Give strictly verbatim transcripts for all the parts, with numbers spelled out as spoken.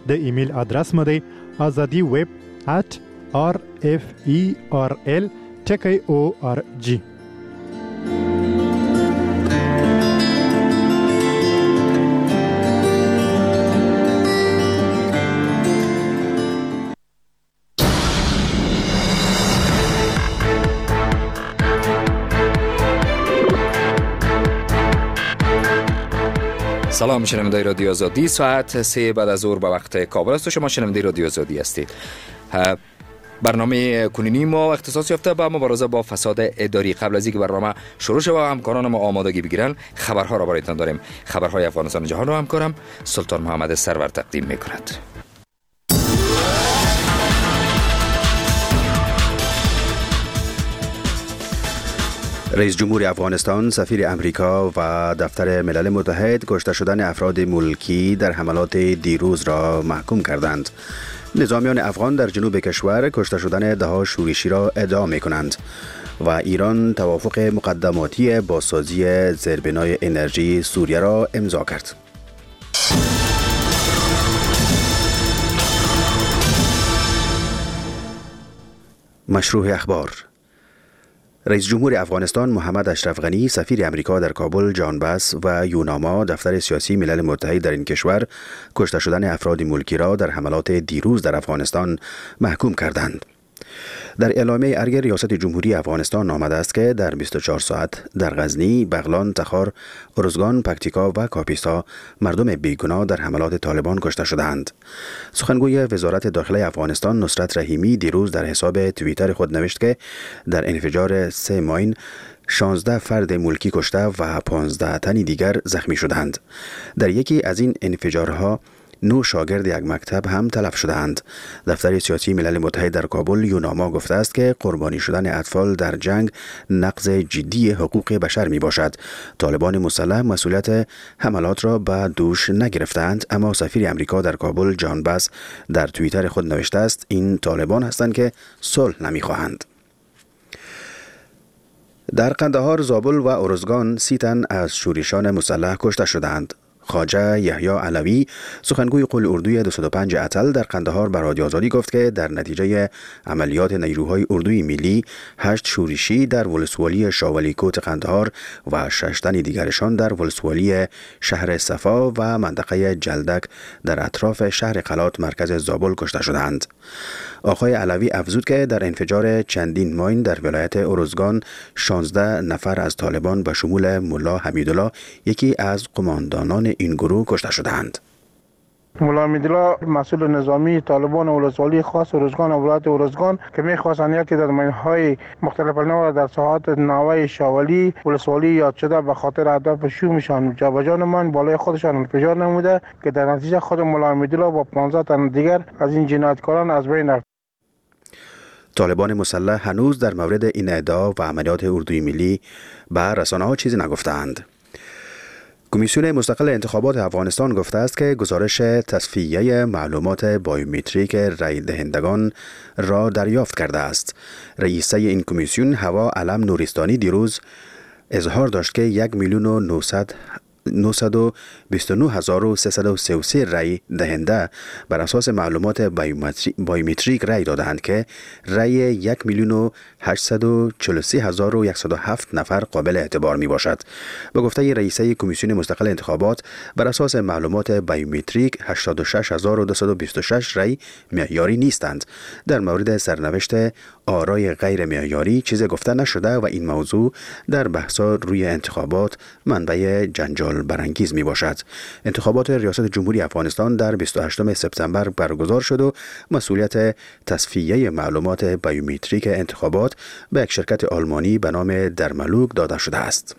د ایمیل آدرس مو دی azadi web at r f e r l ټکی او ار جی. سلام شنوندگان رادیو آزادی، ساعت سه بعد از ظهر به وقت کابل است و شما شنونده رادیو آزادی هستید. برنامه کنونی ما اختصاص یافته به مبارزه با فساد اداری. قبل از اینکه برنامه شروع شود همکاران ما آمادگی بگیرن، خبرها را برایتان داریم. خبرهای افغانستان جهان رو همکارم سلطان محمد سرور تقدیم میکند. رئیس جمهور افغانستان، سفیر امریکا و دفتر ملل متحد کشته شدن افراد ملکی در حملات دیروز را محکوم کردند. نظامیان افغان در جنوب کشور کشته شدن ده‌ها شورشی را ادعا می کنند و ایران توافق مقدماتی بازسازی زیربنای انرژی سوریه را امضا کرد. مشروع اخبار. رئیس جمهور افغانستان محمد اشرف غنی، سفیر امریکا در کابل جان باس و یوناما دفتر سیاسی ملل متحد در این کشور کشته شدن افراد ملکی را در حملات دیروز در افغانستان محکوم کردند. در اعلامیه ارگ ریاست جمهوری افغانستان آمده است که در بیست و چهار ساعت در غزنی، بغلان، تخار، ارزگان، پکتیکا و کاپیسا مردم بیگناه در حملات طالبان کشته شدند. سخنگوی وزارت داخله افغانستان نصرت رحیمی دیروز در حساب توییتر خود نوشت که در انفجار سه ماین شانزده فرد ملکی کشته و پانزده تن دیگر زخمی شدند. در یکی از این انفجارها نو شاگرد یک مکتب هم تلف شدند. دفتر سیاسی ملل متحد در کابل یوناما گفته است که قربانی شدن اطفال در جنگ نقض جدی حقوق بشر می باشد. طالبان مسلح مسئولیت حملات را به دوش نگرفتند، اما سفیر امریکا در کابل جان باس در توییتر خود نوشته است این طالبان هستند که صلح نمی خواهند. در قندهار، زابل و ارزگان سی تن از شورشان مسلح کشته شدند. خواجه یحیی علوی، سخنگوی قل اردوی دویست و پنج اتل در قندهار به رادیو آزادی گفت که در نتیجه عملیات نیروهای اردوی ملی هشت شورشی در ولسوالی شاولی کوت قندهار و شش تن دیگرشان در ولسوالی شهر صفا و منطقه جلدک در اطراف شهر قلات مرکز زابل کشته شدند. آقای علوی افزود که در انفجار چندین ماین در ولایت ارزگان شانزده نفر از طالبان به شمول ملا حمیدالله، یکی از قماندانان این گروه، کشته شدند. ملا حمیدالله مسئول نظامی طالبان ولسوالی خاص ارزگان و ولایت ارزگان که می‌خواستند یکی از ماین‌های مختلف نوع در ساحات ناوه شاولی ولسوالی یاد شده به خاطر اهداف شومشان جابجا نمایند بالای خودشان انفجار نموده که در نتیجه خود ملا حمیدالله با پانزده تن دیگر از این جنایتکاران از بین رفت. طالبان مسلح هنوز در مورد این ادعا و عملیات اردوی ملی به رسانه‌ها چیزی نگفتند. کمیسیون مستقل انتخابات افغانستان گفته است که گزارش تصفیه معلومات بایومتریک رای دهندگان را دریافت کرده است. رئیسه این کمیسیون هوا علم نورستانی دیروز اظهار داشت که یک میلیون و نهصد نهصد و بیست و نه هزار و سیصد و سی و سه رای دهنده بر اساس معلومات بایومتریک رای دادند که رای یک میلیون و هشتصد و چهل و سه هزار و صد و هفت نفر قابل اعتبار می باشد. به گفته رئیسه کمیسیون مستقل انتخابات، بر اساس معلومات بایومتریک هشتاد و شش هزار و دویست و بیست و شش رای معیاری نیستند. در مورد سرنوشت آرای غیر معیاری چیزی گفته نشده و این موضوع در بحث‌ها روی انتخابات منبع جنجال برانگیز می باشد. انتخابات ریاست جمهوری افغانستان در بیست و هشتم سپتامبر برگزار شد و مسئولیت تصفیه معلومات بایومتریک انتخابات به یک شرکت آلمانی به نام درملوک داده شده است.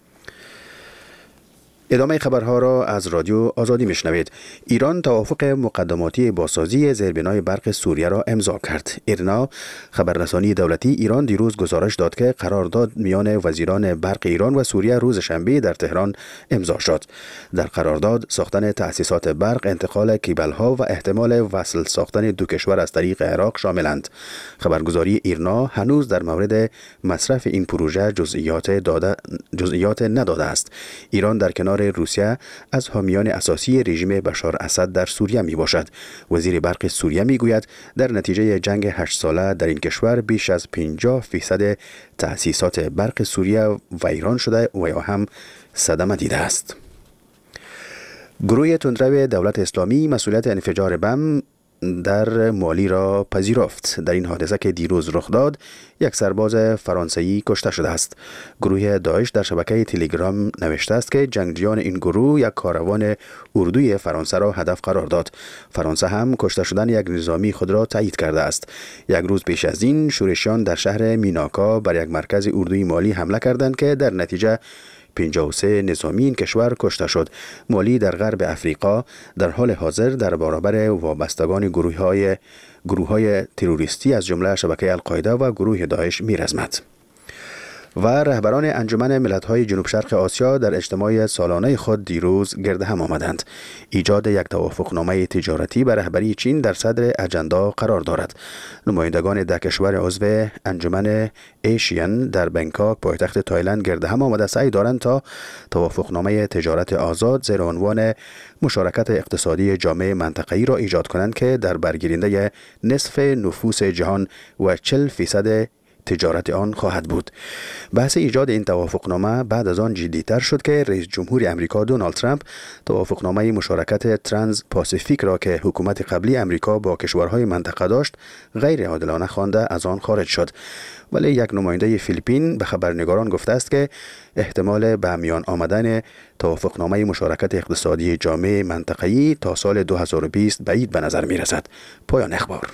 ادامه خبرها را از رادیو آزادی میشنوید. ایران توافق مقدماتی بازسازی زیربنای برق سوریه را امضا کرد. ایرنا، خبررسانی دولتی ایران، دیروز گزارش داد که قرارداد میان وزیران برق ایران و سوریه روز شنبه در تهران امضا شد. در قرارداد ساختن تأسیسات برق، انتقال کیبل‌ها و احتمال وصل ساختن دو کشور از طریق عراق شاملند. خبرگزاری ایرنا هنوز در مورد مصرف این پروژه جزئیات داده جزئیات نداده است. ایران در کنار اشغال روسیه از حامیان اساسی رژیم بشار اسد در سوریه می باشد. وزیر برق سوریه می گوید در نتیجه جنگ هشت ساله در این کشور بیش از پنجاه فیصد تأسیسات برق سوریه ویران شده و یا هم صدمه دیده است. گروه تندرو دولت اسلامی مسئولیت انفجار بم در مالی را پذیرفت. در این حادثه که دیروز رخ داد، یک سرباز فرانسوی کشته شده است. گروه داعش در شبکه تلگرام نوشته است که جنگجویان این گروه یک کاروان اردوی فرانسه را هدف قرار داد. فرانسه هم کشته شدن یک نظامی خود را تایید کرده است. یک روز پیش از این شورشیان در شهر میناکا بر یک مرکز اردوی مالی حمله کردند که در نتیجه پنجاه و سه نظامی این کشور کشته شد. مالی در غرب افریقا در حال حاضر در برابر وابستگان گروه های گروه های تروریستی از جمله شبکه القاعده و گروه داعش می‌رزمد. و رهبران انجمن ملت‌های جنوب شرق آسیا در اجتماع سالانه خود دیروز گرد هم آمدند. ایجاد یک توافقنامه تجارتی به رهبری چین در صدر اجندا قرار دارد. نمایندگان ده کشور عضو انجمن ایشین در بنکاک پایتخت تایلند گرد هم آمده سعی دارند تا توافقنامه تجارت آزاد زیر عنوان مشارکت اقتصادی جامع منطقه‌ای را ایجاد کنند که در برگیرنده نصف نفوس جهان و چهل فیصد تجارت آن خواهد بود. بحث ایجاد این توافقنامه بعد از آن جدی‌تر شد که رئیس جمهور امریکا دونالد ترامپ توافقنامه مشارکت ترانس پاسیفیک را که حکومت قبلی امریکا با کشورهای منطقه داشت غیر عادلانه خوانده از آن خارج شد. ولی یک نماینده فیلیپین به خبرنگاران گفته است که احتمال به میان آمدن توافقنامه مشارکت اقتصادی جامع منطقه‌ای تا سال دو هزار و بیست بعید به نظر می رسد. پایان اخبار.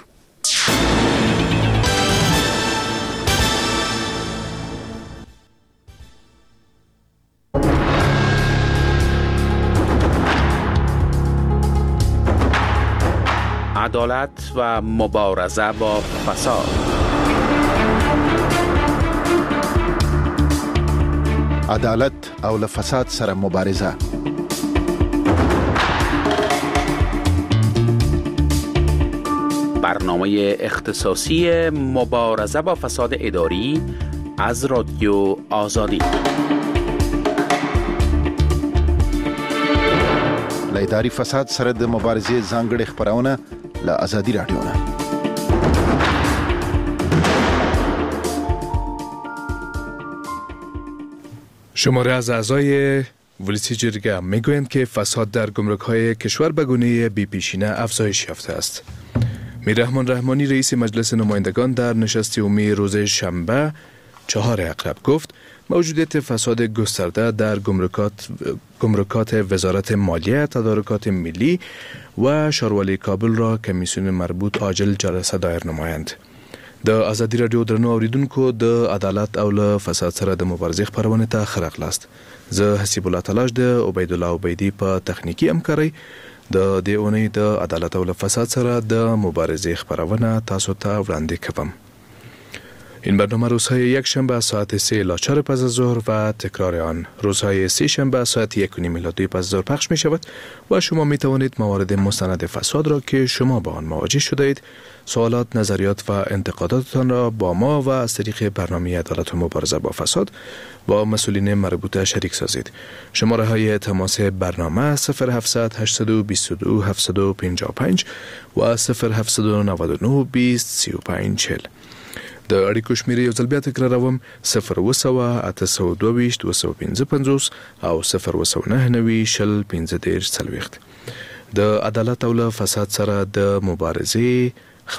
عدالت و مبارزه با فساد. عدالت او له فساد سره مبارزه. برنامه اختصاصی مبارزه با فساد اداری از رادیو آزادی. له اداري فساد سره د مبارزې ځانګړي خبرونه له آزادي رادیو نه. شماره از اعضای ولسی جرگه میگویند که فساد در گمرک‌های کشور به گونه بی‌پیشینه افزایش یافته است. میررحمان رحمانی رئیس مجلس نمایندگان در نشست عمومی روز شنبه چهار اکتبر گفت موجودیت فساد گسترده در گمرکات گمرکات وزارت مالیه، تدارکات ملی و ښاروالۍ کابل را کمیسیون مربوط عاجل جلسه دایر نمایند. د آزادی رادیو درنو اوریدونکو د عدالت او له فساد سره د مبارزې خبرونه ته خرق لاست. زه حسیب الله تلاش د عبید الله عبیدی په تخنیکی همکارۍ د دې اونۍ د عدالت او له فساد سره د مبارزې خبرونه تاسو ته وړاندې کوم. این برنامه روزهای یک شنبه ساعت سه الی چهار پس از ظهر و تکرار آن روزهای سه شنبه ساعت یک و نیم الی دو پس از ظهر پخش می شود و شما می توانید موارد مستند فساد را که شما با آن مواجه شده اید، سوالات، نظریات و انتقاداتتان را با ما و از طریق برنامه عدالت و مبارزه با فساد با مسئولین مربوطه شریک سازید. شماره های تماس برنامه صفر هفتصد هشتصد و بیست و دو هفتصد و پنجاه و پنج و صفر هفتصد و نود و نه بیست سی و پنج چهل. د اړیکو شمیرې یو ځل بیا تکراروم: صفر اوه سوه اته سوه دوه ویشت اوه سوه پنځه پنځوس او صفر اوه سوه نهه نوي شل پنځه دېرش څلوېښت. د عدالت او له فساد سره د مبارزې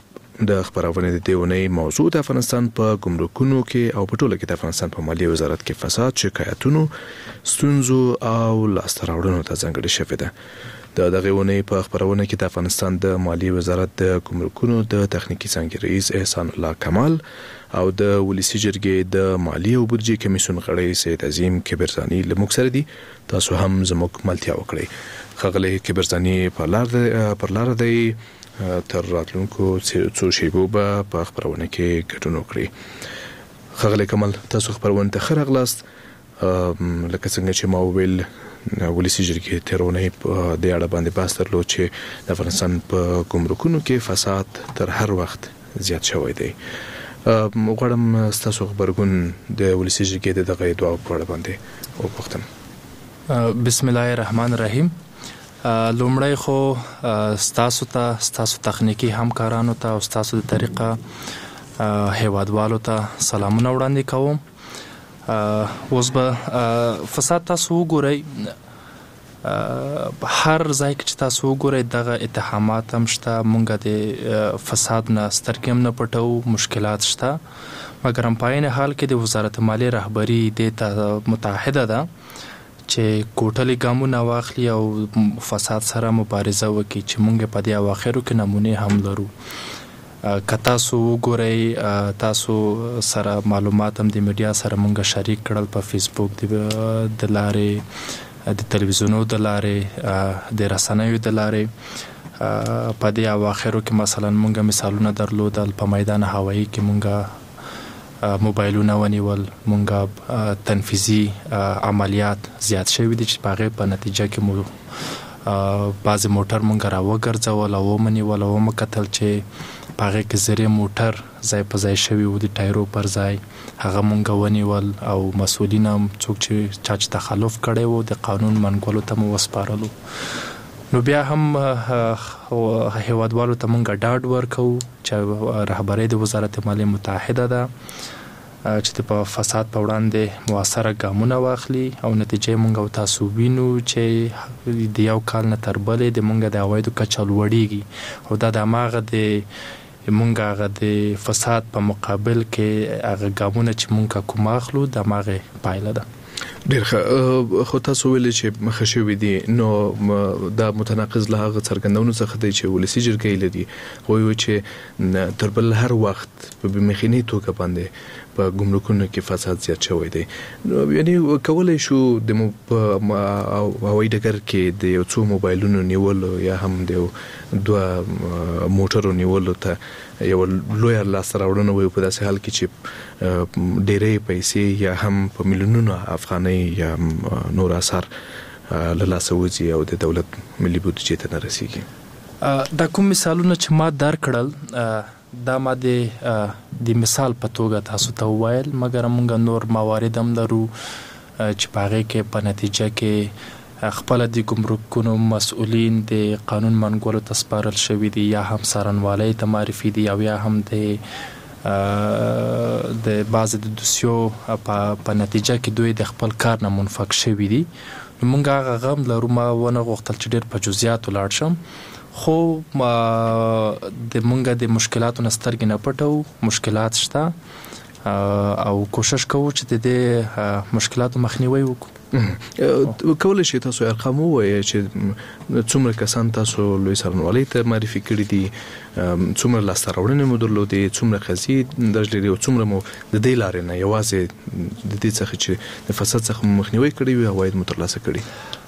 د خبرونې د دې اونۍ موضوع د افغانستان په ګمرکونو کې او په ټوله کې د افغانستان په مالیې وزارت کې فساد، شکایتونو، ستونزو او لاسته راوړنو ته ځانګړې شوې ده. د دغه اونۍ په خبرونه کې د افغانستان د مالیې وزارت د ګمرکونو د تخنیکی څانګې رئیس احسان الله کمال او د ولسی جرګې د مالیې او بودجې کمیسیون غړی سید عظیم کبرزانی له موږ سره دي. تاسو هم زموږ ملتیا وکړئ. ښاغلی کبرزانی پر لار پر لار دی تر راتلونکو څو شیبو به په خبرونه کې ګډون وکړي. ښاغلی کمال، تاسو خبرونه ته ښه راغلاست. لکه څنګه چې ما وویل، ولسی جرګې تیرونه په دې اړه باندې بحث درلود چې د افغانستان په ګمرکونو کې فساد تر هر وخت زیات شوی دی. غواړم ستاسو خبرګون د ولسی جرګې د دغه ادعا په اړه باندې وپوښتم. بسم الله الرحمن الرحیم. لومړی خو ستاسو ته ستاسو تخنیکی همکارانو ته او ستاسو د طریقه هیوادوالو ته سلامونه وړاندې کوم. اوس به فساد تاسو وګورئ، هر ځای کې چې تاسو وګورئ دغه اتهامات هم شته. مونږ د فساد نه سترګې هم نه پټوو، مشکلات شته، مګر هم په عین حال کې د وزارت مالیې رهبري دې ته متحده ده چې کوټلې ګامونه واخلي او فساد سره مبارزه وکړي چې مونږ په دې اواخرو کې نمونې هم لرو. که تاسو وګورئ، تاسو سره معلومات هم د میډیا سره مونږ شریک کړل په فیسبوک د لارې، د تلویزیونو د لارې، د رسنیو د لارې. په دې اواخرو کې مثلا مونږ مثالونه درلودل، په میدان هوایی کې مونږ موبایلونه ونیول، مونږ تنفیذي عملیات زیات شوي دي چې په هغې په نتیجه کې مو بعضې موټر مونږ را وګرځول او ومنیول او ومکتل چې په هغې کې زرې موټر ځای په ځای شوي وو د ټایرو پر ځای، هغه مونږ ونیول او مسؤلین هم څوک چې چا چې تخلف کړی وو د قانون منګولو ته مو وسپارلو. نو بیا هم هیوادوالو ته مونږ ډاډ ورکوو چې رهبرۍ د وزارت مالیې متحده ده چې په فساد په وړاندې مؤثره ګامونه واخلي او نتیجه مونږ او تاسو وینو چې د یو کال نه تر بلې د مونږ د عوایدو کچه لوړیږي او دا د هماغه د مونږ هغه د فساد په مقابل کې هغه ګامونه چې مونږ کوم اخلو د هماغه پایله ده. ډېر ښه. خو تاسو ویلي چې مخه شوي دي، نو دا متناقض له هغه څرګندونو څخه دی چې ولسي جرګې لري وایي چې تر بل هر وخت په بېمخینۍ توګه باندې په ګمرکونو کې فساد زیات شوی دی. یعنی کولی شو د هوایي ډګر کې د یو څو موبایلونو نیولو یا هم د دوه موټرو نیولو ته یو لویه لاسته راوړنه وي په داسې حال کې چې ډېرې پیسې یا هم په میلیونونو افغانۍ یا نور اثار له لاسه وځي او د دولت ملي بودجې ته نه رسیږي. دا کوم مثالونه چې ما درکړل دا ما د مثال په توګه تاسو ته وویل، مګر موږ نور موارد هم لرو چې په هغې کې په نتیجه کې خپله د ګمرکونو مسؤلین د قانون منګولو ته سپارل شوي دي یا هم څارنوالۍ ته معرفي دي او یا هم د د بعضې د دوسیو په نتیجه کې دوی د خپل کار نه منفک شوي دي. نو موږ هغه غم لرو. ما ونه غوښتل چې ډېر په جزئیاتو لاړ شم، خو د مونږ د مشکلاتو نه سترګې نه پټوو، مشکلات شته او کوشش کوو چې د دې مشکلاتو مخنیوی وکړو. کولی شئ تاسو ارقام ووایئ چې څومره کسان تاسو لوی څارنوالۍ ته معرفي کړي دي، څومره لاسته راوړنې مو درلودې، څومره قضیې درج لري او څومره مو د دې لارې نه یوازې د دې څخه چې د فساد څخه مو مخنیوی کړی وي عواید مو ترلاسه کړي؟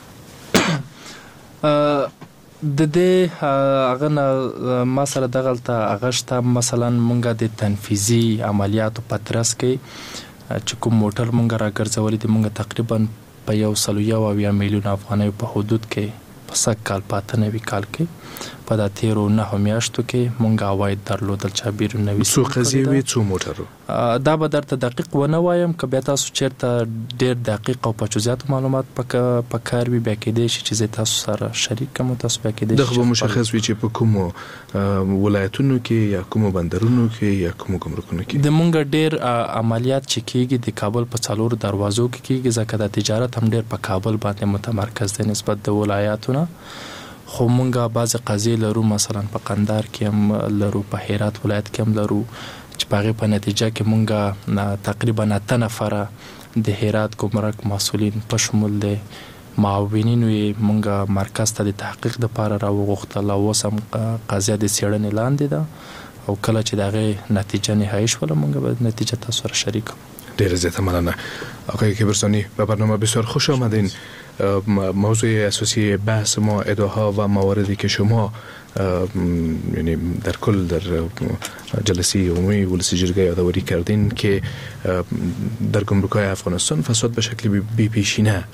د دې هغه نه ما سره دغلته هغه شته. مثلا مونږ د تنفیذي عملیاتو په ترڅ کې چې کوم موټر مونږ راګرځولی دي، مونږ تقریبا په یو سلو یو اویا میلیون افغانیو په حدود کې په سږ کال په اته نوي کال کې په دا تیرو نهو میاشتو کې مونږ عواید درلودل چې بیرون نوي څو قضیې وي، څو موټرو. دا به درته دقیق ونه وایم، که بیا تاسو چیرته ډېر دقیق او په جزئیاتو معلومات په کار وي بیا کیدای شي چې زه تاسو سره شریک کړم او تاسو بیا کیدای شي دغه به مشخص وي چې په کومو ولایتونو کې یا کومو بندرونو کې یا کومو ګمرکونو کې د مونږ ډېر عملیات چې کیږي د کابل په څلورو دروازو کې کیږي، ځکه د تجارت هم ډېر په کابل باندې متمرکز دی نسبت د ولایاتو نه. خو مونږ بعضې قضیې لرو، مثلا په قندهار کې هم لرو، په هرات ولایت کې هم لرو چې په هغې په نتیجه کې مونږ تقریبا اته نفره د هرات ګمرک مسؤلین په شمول د معاونینو یې مونږ مرکز ته د تحقیق دپاره راوغوښتل او اوس هم قضیه د څېړنې لاندې ده او کله چې د هغې نتیجه نهایی شوله مونږ به نتیجه تاسو سره شریک کړو. ډیره زیاده مننه آقای کبرسانی. به برنامه بسیار خوش آمدین. موضوع اساسی بحث ما ادعاها و مواردی که شما یعنی در کل در جلسه عمومی ولسی جرگه یادآوری کردین که در گمرک‌های افغانستان فساد به شکل بی پیشینه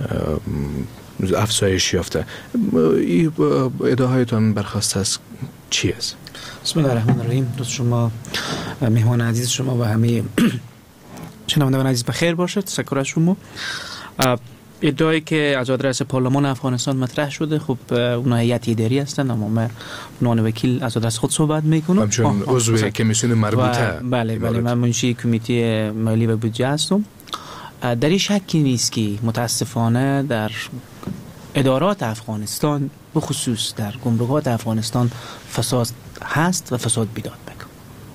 افزایش یافته. این ادعاهایتان برخواسته از چی است؟ بسم الله الرحمن الرحیم. دوست شما، مهمان عزیز شما و همه شنوندگان عزیز بخیر باشد. تشکر از شما. ادعایی که از آدرس پارلمان افغانستان مطرح شده، خب اونا هیئت اداری هستن، اما من عنوان وکیل از آدرس خود صحبت میکنم. همچون عضو کمیسیون مربوطه. بله بله، من منشی کمیته مالی و بودجه هستم. در این شکی نیست که متاسفانه در ادارات افغانستان به خصوص در گمرکات افغانستان فساد هست و فساد بیداد میکنه.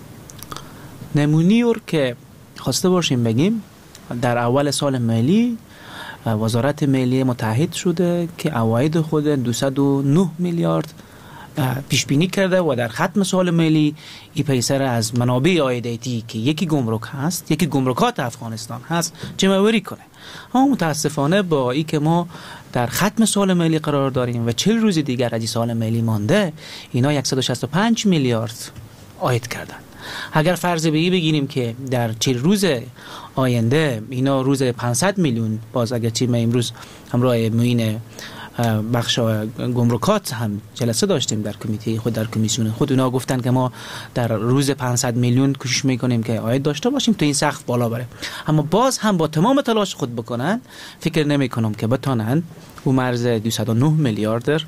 نمونی که خواسته باشیم بگیم، در اول سال مالی وزارت مالیه متحد شده که عواید خود دویست و نه میلیارد پیش بینی کرده و در ختم سال مالی این پیسر از منابع عایداتی که یکی گمرک هست، یکی گمرکات افغانستان هست، جمع‌آوری کنه. اما متاسفانه با این که ما در ختم سال مالی قرار داریم و چهل روز دیگر از این سال مالی مانده، اینا صد و شصت و پنج میلیارد عاید کردن. اگر فرض به این بگیریم که در چهل روز آینده اینا روز پانصد میلیون، باز اگرچه ما امروز همراه معین بخش گمرکات هم جلسه داشتیم در کمیته خود، در کمیسیون خود، اونا گفتن که ما در روز پانصد میلیون کوشش میکنیم که عاید داشته باشیم تا این سقف بالا بره. اما باز هم با تمام تلاش خود بکنن، فکر نمیکنم که بتونن اون مرز دویست و نه میلیارد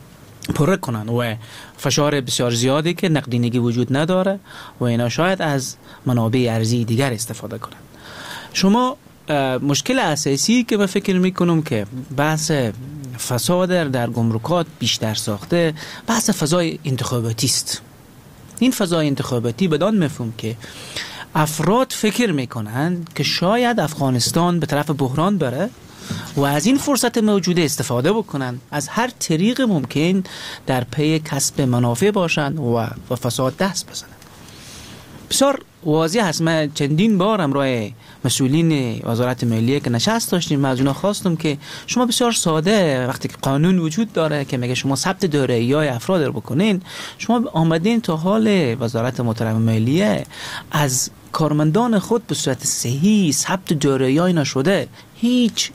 پر کنن و فشار بسیار زیادی که نقدینگی وجود نداره و اینا شاید از منابع ارزی دیگر استفاده کنن. شما مشکل اساسی که من فکر میکنم که بحث فساد در گمرکات بیشتر ساخته، بحث فضای انتخاباتی است. این فضای انتخاباتی بدان مفهوم که افراد فکر میکنن که شاید افغانستان به طرف بحران بره و از این فرصت موجوده استفاده بکنن، از هر طریق ممکن در پی کسب منافع باشن و و فساد دست بزنن. بسیار واضح هست. من چندین بار همراه مسئولین وزارت مالیه که نشست داشتیم، من از اونا خواستم که شما بسیار ساده، وقتی که قانون وجود داره که میگه شما ثبت دارایی‌های افراد رو بکنین، شما آمدین تا حال وزارت محترم مالیه از کارمندان خود به صورت صحیح ثبت دارایی‌های نشده، هیچ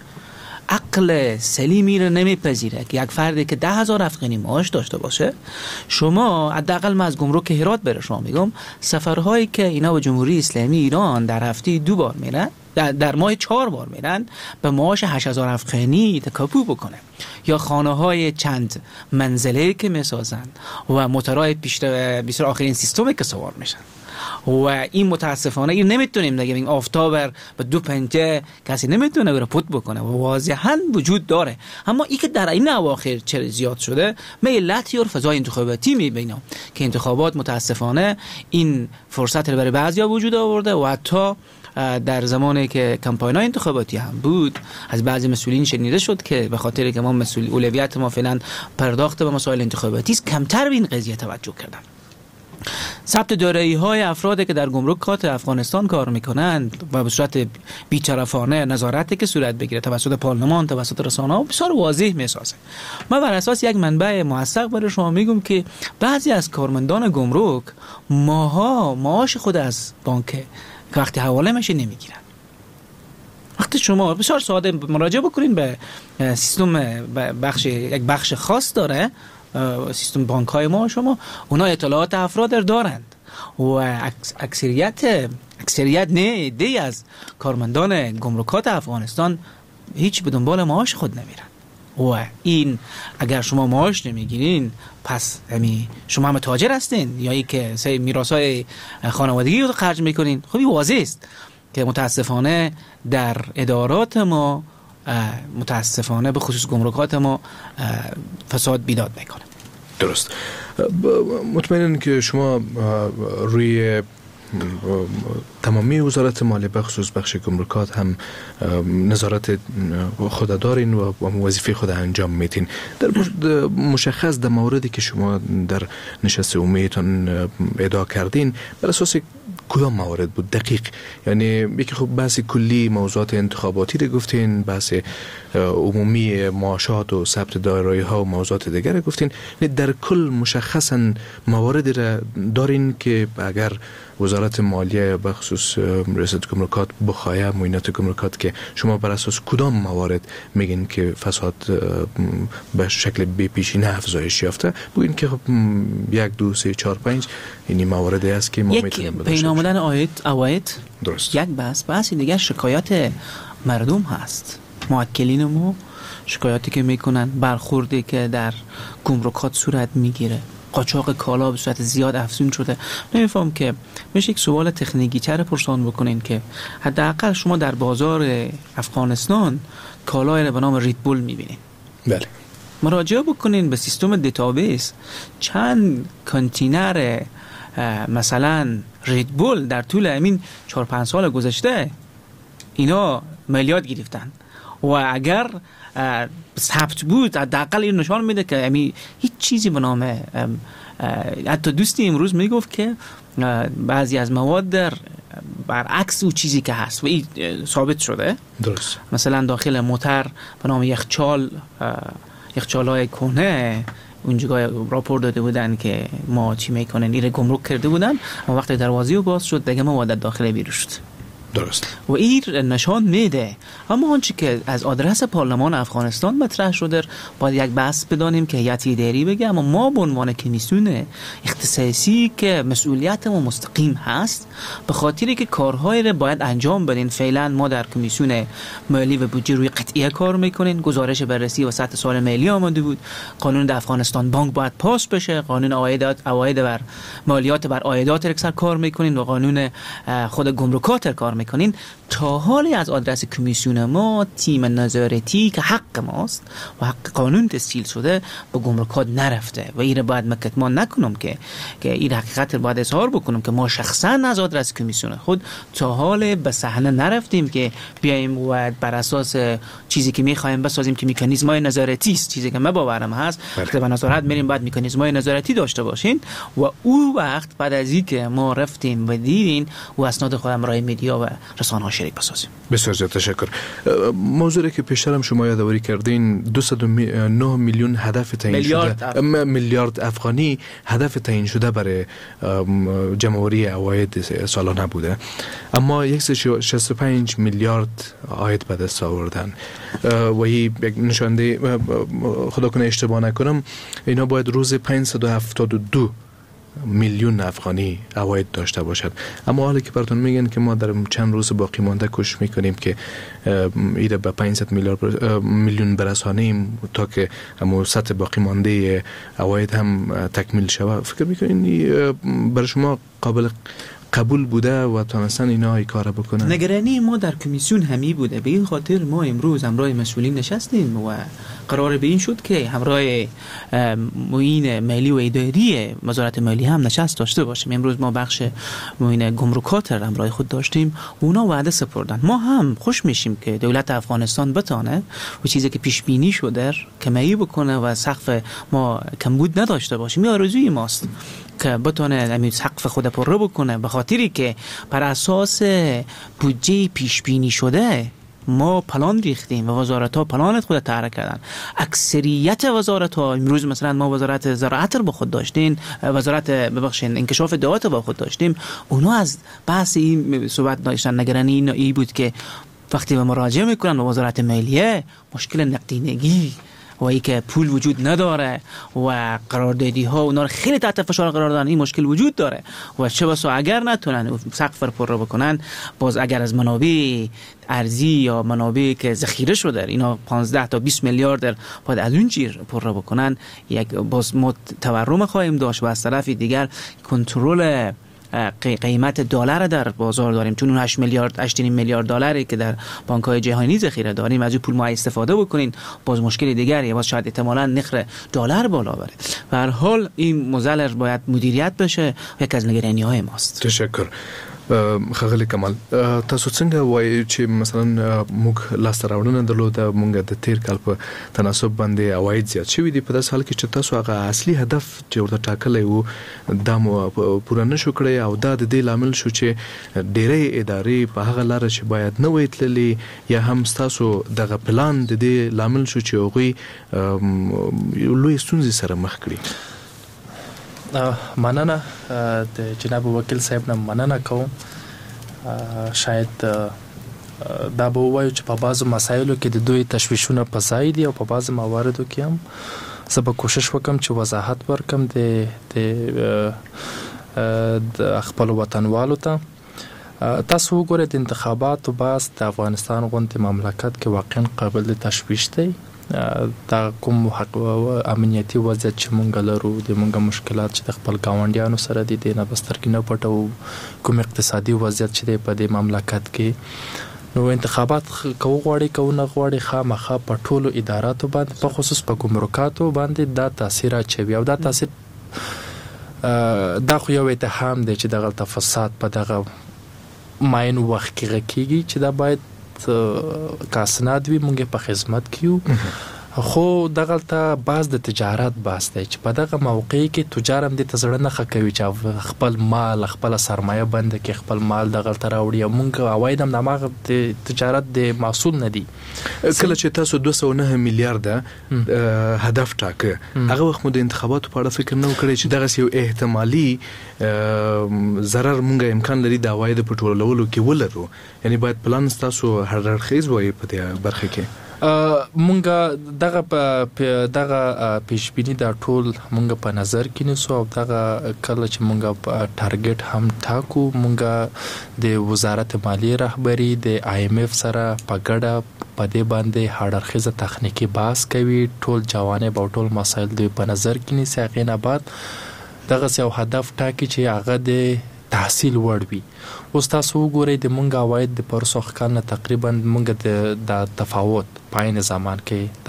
عقل سلیمی رو نمیپذیره که یک فردی که ده هزار افغانی معاش داشته باشه، شما حداقل من از گمرک هرات بره شما میگم سفرهایی که اینا به جمهوری اسلامی ایران در هفته دو بار میرن، در, در ماه چهار بار میرن، به معاش هشت هزار افغانی تکاپو بکنه، یا خانه های چند منزله که میسازن و موتورهای پیشتر بیشتر آخرین سیستمی که سوار میشن و این متاسفانه این نمیتونیم بگیم این آفتاب به دو پنجه کسی نمیتونه بره پوت بکنه و واضحا وجود داره. اما این که در این اواخر چه زیاد شده، من علت یا فضای انتخاباتی میبینم که انتخابات متاسفانه این فرصت رو برای بعضیا وجود آورده و حتی در زمانی که کمپاین‌های انتخاباتی هم بود از بعضی مسئولین شنیده شد که به خاطر که ما مسئول اولویت ما فعلا پرداخت به مسائل انتخاباتی است، کمتر به این قضیه توجه کردن. ثبت دارایی‌های افرادی که در گمرکات افغانستان کار میکنند و به صورت بی‌طرفانه نظارتی که صورت بگیره توسط پارلمان، توسط رسانه‌ها، بسیار واضح میسازه. من بر اساس یک منبع موثق برای شما میگم که بعضی از کارمندان گمرک ماها معاش خود از بانک که وقتی حواله میشه نمیگیرن. وقتی شما بسیار ساده مراجعه بکنین به سیستم بخش، یک بخش خاص داره سیستم بانک های ما، شما اونا اطلاعات افراد دارند و اکثریت اکثریت نه دی از کارمندان گمرکات افغانستان هیچ به دنبال معاش خود نمیرن و این اگر شما معاش نمیگیرین پس یعنی شما هم تاجر هستین یا ای که سه میراثای خانوادگی رو خرج میکنین. خب این واضح است که متاسفانه در ادارات ما متاسفانه به خصوص گمرکات ما فساد بیداد میکنه. درست. مطمئنم که شما روی تمامی وزارت مالیه به خصوص بخش گمرکات هم نظارت خود دارین و وظیفه خود انجام میتین. در مشخص در موردی که شما در نشست عمومیتان ادعا کردین بر اساس کدام موارد بود دقیق؟ یعنی یکی خب بحث کلی موضوعات انتخاباتی رو گفتین، بحث عمومی معاشات و ثبت دارایی ها و موضوعات دیگر گفتین، در کل مشخصا مواردی را دارین که اگر وزارت مالیه به خصوص رئیس گمرکات بخواهد معاینات گمرکات که شما بر اساس کدام موارد میگین که فساد به شکل بی پیشینه افزایش یافته، بگین که خب یک دو سه چهار پنج اینی مواردی است که ما میتونیم یک پایین آمدن عواید، درست. یک بحث بحث دیگر شکایت مردم هست. موکلین ما شکایاتی که میکنن، برخوردی که در گمرکات صورت میگیره، قاچاق کالا به صورت زیاد افزون شده. نمیفهم که میشه یک سوال تکنیکی تر پرسان بکنین که حداقل شما در بازار افغانستان کالای به نام ریدبول میبینین. بله. مراجعه بکنین به سیستم دیتابیس چند کانتینر مثلا ریدبول در طول همین چهار پنج سال گذشته اینا مالیات گرفتن و اگر ثبت بود حداقل این نشان میده که امی هیچ چیزی به نام، حتی دوستی امروز میگفت که بعضی از مواد در برعکس او چیزی که هست و این ثابت شده. درست. مثلا داخل موتر به نام یخچال یخچالای کهنه اونجا راپور داده بودن که ما چی میکنن ایره گمرک کرده بودن و وقتی دروازه رو باز شد دیگه مواد داخل بیرون شد. درست. و این نشان میده. اما آنچه که از آدرس پارلمان افغانستان مطرح شده باید یک بحث بدانیم که هیئت اداری بگه، اما ما به عنوان کمیسیون اختصاصی که مسئولیت ما مستقیم هست به خاطری که کارهایی رو باید انجام بدین. فعلا ما در کمیسیون مالی و بودجه روی قطعیه کار میکنین. گزارش بررسی و سطح سال مالی آمده بود. قانون در افغانستان بانک باید پاس بشه. قانون عوایدات عواید بر مالیات بر عایدات اکثر کار میکنین و قانون خود گمرکات کار میکنین. تا حالی از آدرس کمیسیون ما تیم نظارتی که حق ماست و حق قانون تسهیل شده به گمرکات نرفته و این باید مکتمان نکنم که که این حقیقت باید اظهار بکنم که ما شخصا از آدرس کمیسیون خود تا حال به صحنه نرفتیم که بیایم و بر اساس چیزی که میخوایم بسازیم که مکانیزم‌های نظارتی است. چیزی که من باورم هست که به نظارت میریم بعد مکانیزم‌های نظارتی داشته باشین و او وقت بعد از اینکه ما رفتیم و دیدین و اسناد خودم رای میدیا و رسانه‌ها شریک بسازیم. بسیار زیاد تشکر. موضوعی که پیشترم شما یادآوری کردین دویست و نه میلیون هدف تعیین شده، میلیارد افغانی هدف تعیین شده برای جمع‌آوری عواید سالانه بوده، اما صد و شصت و پنج میلیارد عاید به دست آوردن و این یک نشانده، خدا کنه اشتباه نکنم، اینا باید روز پانصد و هفتاد و دو میلیون افغانی عواید داشته باشد. اما حالا که براتون میگن که ما در چند روز باقی مانده کوشش میکنیم که ایره به پانصد میلیون برسانیم تا که همون سطح باقی مانده عواید هم تکمیل شود. فکر میکنین برای شما قابل قبول بوده و تونستن اینا ای کار بکنن؟ نگرانی ما در کمیسیون همی بوده. به این خاطر ما امروز همراه مسئولین نشستیم و قرار به این شد که همراه معین مالی و اداری وزارت مالی هم نشست داشته باشیم. امروز ما بخش معین گمرکات را همراه خود داشتیم و اونا وعده سپردن. ما هم خوش میشیم که دولت افغانستان بتانه و چیزی که پیش بینی شده کمی بکنه و سقف ما کمبود نداشته باشیم. این آرزوی ماست که بتونه همین سقف خود پر بکنه، به خاطری که بر اساس بودجه پیش بینی شده ما پلان ریختیم و وزارت ها پلان خود طرح کردن. اکثریت وزارت ها امروز مثلا ما وزارت زراعت رو با خود داشتیم، وزارت ببخشید انکشاف دعات با خود داشتیم، اونا از بحث این صحبت داشتن. نگرانی این بود که وقتی به مراجعه میکنن به وزارت مالیه مشکل نقدینگی و ای که پول وجود نداره و قراردادی ها اونا رو خیلی تحت فشار قرار دادن، این مشکل وجود داره و چه بسا اگر نتونن سقف رو پر بکنن، باز اگر از منابع ارزی یا منابع که ذخیره شده اینا پانزده تا بیست میلیارد باید از اون چیز پر بکنن، یک باز ما تورم خواهیم داشت و از طرف دیگر کنترل قیمت دلار در بازار داریم، چون اون هشت میلیارد هشت میلیارد دلاری که در بانک‌های جهانی ذخیره داریم از اون پول ما استفاده بکنین، باز مشکل دیگری، باز شاید احتمالاً نرخ دلار بالا بره. به هر حال این موزل باید مدیریت بشه، یک از نگرانی‌های ماست. تشکر. خغلی کمال، تاسو څنګه وایي چې مثلا موږ لاسته راوړنه درلوده، موږ د تیر کال په تناسب باندې عواید زیات شوي دي، په داسې حال کې چې تاسو هغه اصلي هدف چې ورته ټاکلی و دا مو پوره نه شو کړی او دا د دې لامل شو چې ډېری ادارې په هغه لاره چې باید نه وای تللي، یا هم ستاسو دغه پلان د دې لامل شو چې هغوی لوی ستونزې سره مخ کړي؟ مننه د جناب وکیل صاحب نه مننه کوم. شاید دا به وایو چې په بعضو مسایلو کې د دوی تشویشونه په ځای دي او په بعضو مواردو کې هم زه به کوشش وکم چې وضاحت ورکم د د خپل وطنوالو ته. تاسو وګورئ د انتخاباتو باس د افغانستان غونډې مملکت کې واقعا قابل تشویش دی. دا کوم حق امنیتي وضعیت چې مونږ لرو د مونږ مشکلات چې د خپل ګاونډیانو سره دي د نه بستر کې نه پټو، کوم اقتصادي وضعیت چې دی په دې مملکت کې، نو انتخابات کو غواړي کو نه غواړي خامخا په ټولو اداراتو باندې په خصوص په ګمرکاتو باندې دا تاثیر اچوي او دا تاثیر دا خو یو اتهام دی چې دغه فساد په دغه ماین وخت کې غکیږي چې دا باید کاسناد وي مونږ په خدمت کیو، خو دغه ته باز د تجارت باس دی چې په دغه موقع کې تجار هم د تزړه نه خکوي چې خپل مال خپل سرمایه بند کې خپل مال دغه ته راوړي او مونږ عواید هم دماغه د تجارت د محصول نه دي. کله چې تاسو دوه سوه نه میلیارډ هدف ټاکه هغه وخت مو د انتخاباتو په اړه فکر نه وکړی چې دغه یو احتمالي ضرر مونږه امکان لري د عواید په ټولولو کې ولرو، یعنی باید پلان تاسو هر اړخیز وي په دې برخه کې؟ مونږه دغه په دغه پیشبینی دا ټول مونږه په نظر کې نیسو او دغه کله چې مونږه ټارګټ هم ټاکو، مونږه د وزارت مالیې رهبری د آی ایم اف سره په ګډه په دې باندې هاړرخیزه تخنیکی بحث کوي، ټول جوانب او ټول مسایل دوی په نظر کې نیسي، هغې نه بعد دغه یو هدف ټاکي چې هغه د تحصیل وړ وي. اوس تاسو وګورئ د مونږ عواید د پرسو کال نه تقریبا مونږ د تفاوت پاین زمان کې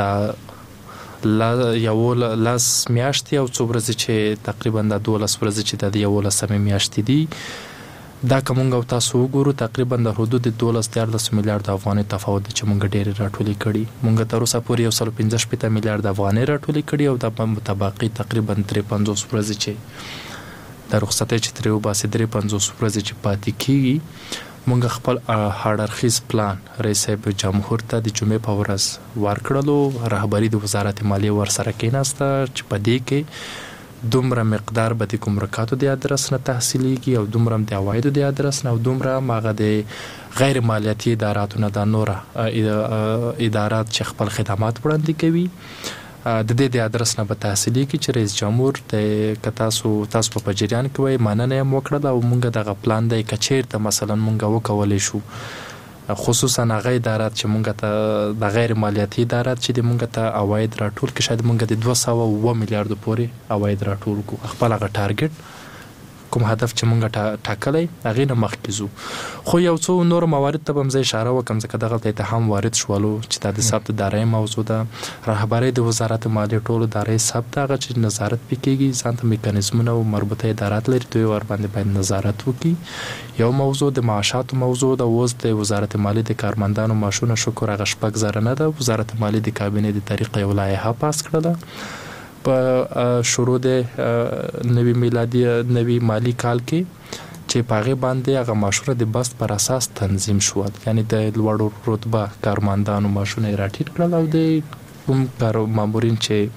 دا لا یو لاس میاشتې او څو ورځې چې تقریبا د دولس ورځې چې د یو لسمې میاشتې دي، دا که مونږ تاسو وګورو تقریبا د حدود دولس دیارلس میلیارډ افغانۍ تفاوت چې مونږ ډېرې راټولې کړي. مونږ تر اوسه پورې یو سل پنځه شپېته میلیارډ افغانۍ راټولې کړي او د متبقي تقریبا درې پنځوس ورځې چې د رخصتۍ چې ترې وباسي درې پنځوس ورځې چې پاتې کېږي، مونږ خپل هاړرخیز پلان رئیس صاحب جمهور ته د جمعې په ورځ ورکړلو، رهبري د وزارت مالیې ورسره کېناسته چې په دې کې دومره مقدار به د ګمرکاتو د ادرس نه تحصیلېږي او دومره د عوایدو د ادرس نه او دومره هغه د غیر مالیاتي اداراتو نه د نوره ادارات چې خپل خدمات وړاندې کوي د دې د ادرس نه به تحصیلي کې چې رئیس جمهور د کتاسو تاسو په جریان کې وای مننه هم وکړه او مونږ دغه پلان د کچیر ته مثلا مونږ وکولای شو، خصوصا هغه ادارات چې مونږ ته د غیر مالیاتي ادارات چې د مونږ ته عواید راټول کې شاید مونږ د دوه سوه اووه میلیارډ پورې عواید راټول کو، خپل هغه ټارګټ کوم هدف چې مونږ ټاکلی هغې نه مخکې ځو. خو یو څو نور موارد ته به هم زه اشاره وکړم ځکه دغلته اتهام وارد شولو چې دا د ثبت دارایۍ موضوع ده. رهبرۍ د وزارت مالیې ټولو دارایۍ ثبت هغه چې نظارت پې کېږي، ځان ته میکانیزمونه او مربوطه ادارات لري، دوی ورباندې باید نظارت وکړي. یو موضوع د معاشاتو موضوع ده، اوس د وزارت مالیې د کارمندانو معاشونه شکر هغه شپږ زره نه ده، وزارت مالیې د کابینې د طریقه یو لایحه پاس کړله په شروع د نوي میلادي نوي مالی کال کې چې په هغې باندې هغه معاشونه د بست پر اساس تنظیم شول، یعنی د لوړو رتبه کارمندانو معاشونه یې راټیټ کړل او د کوم کار مامورین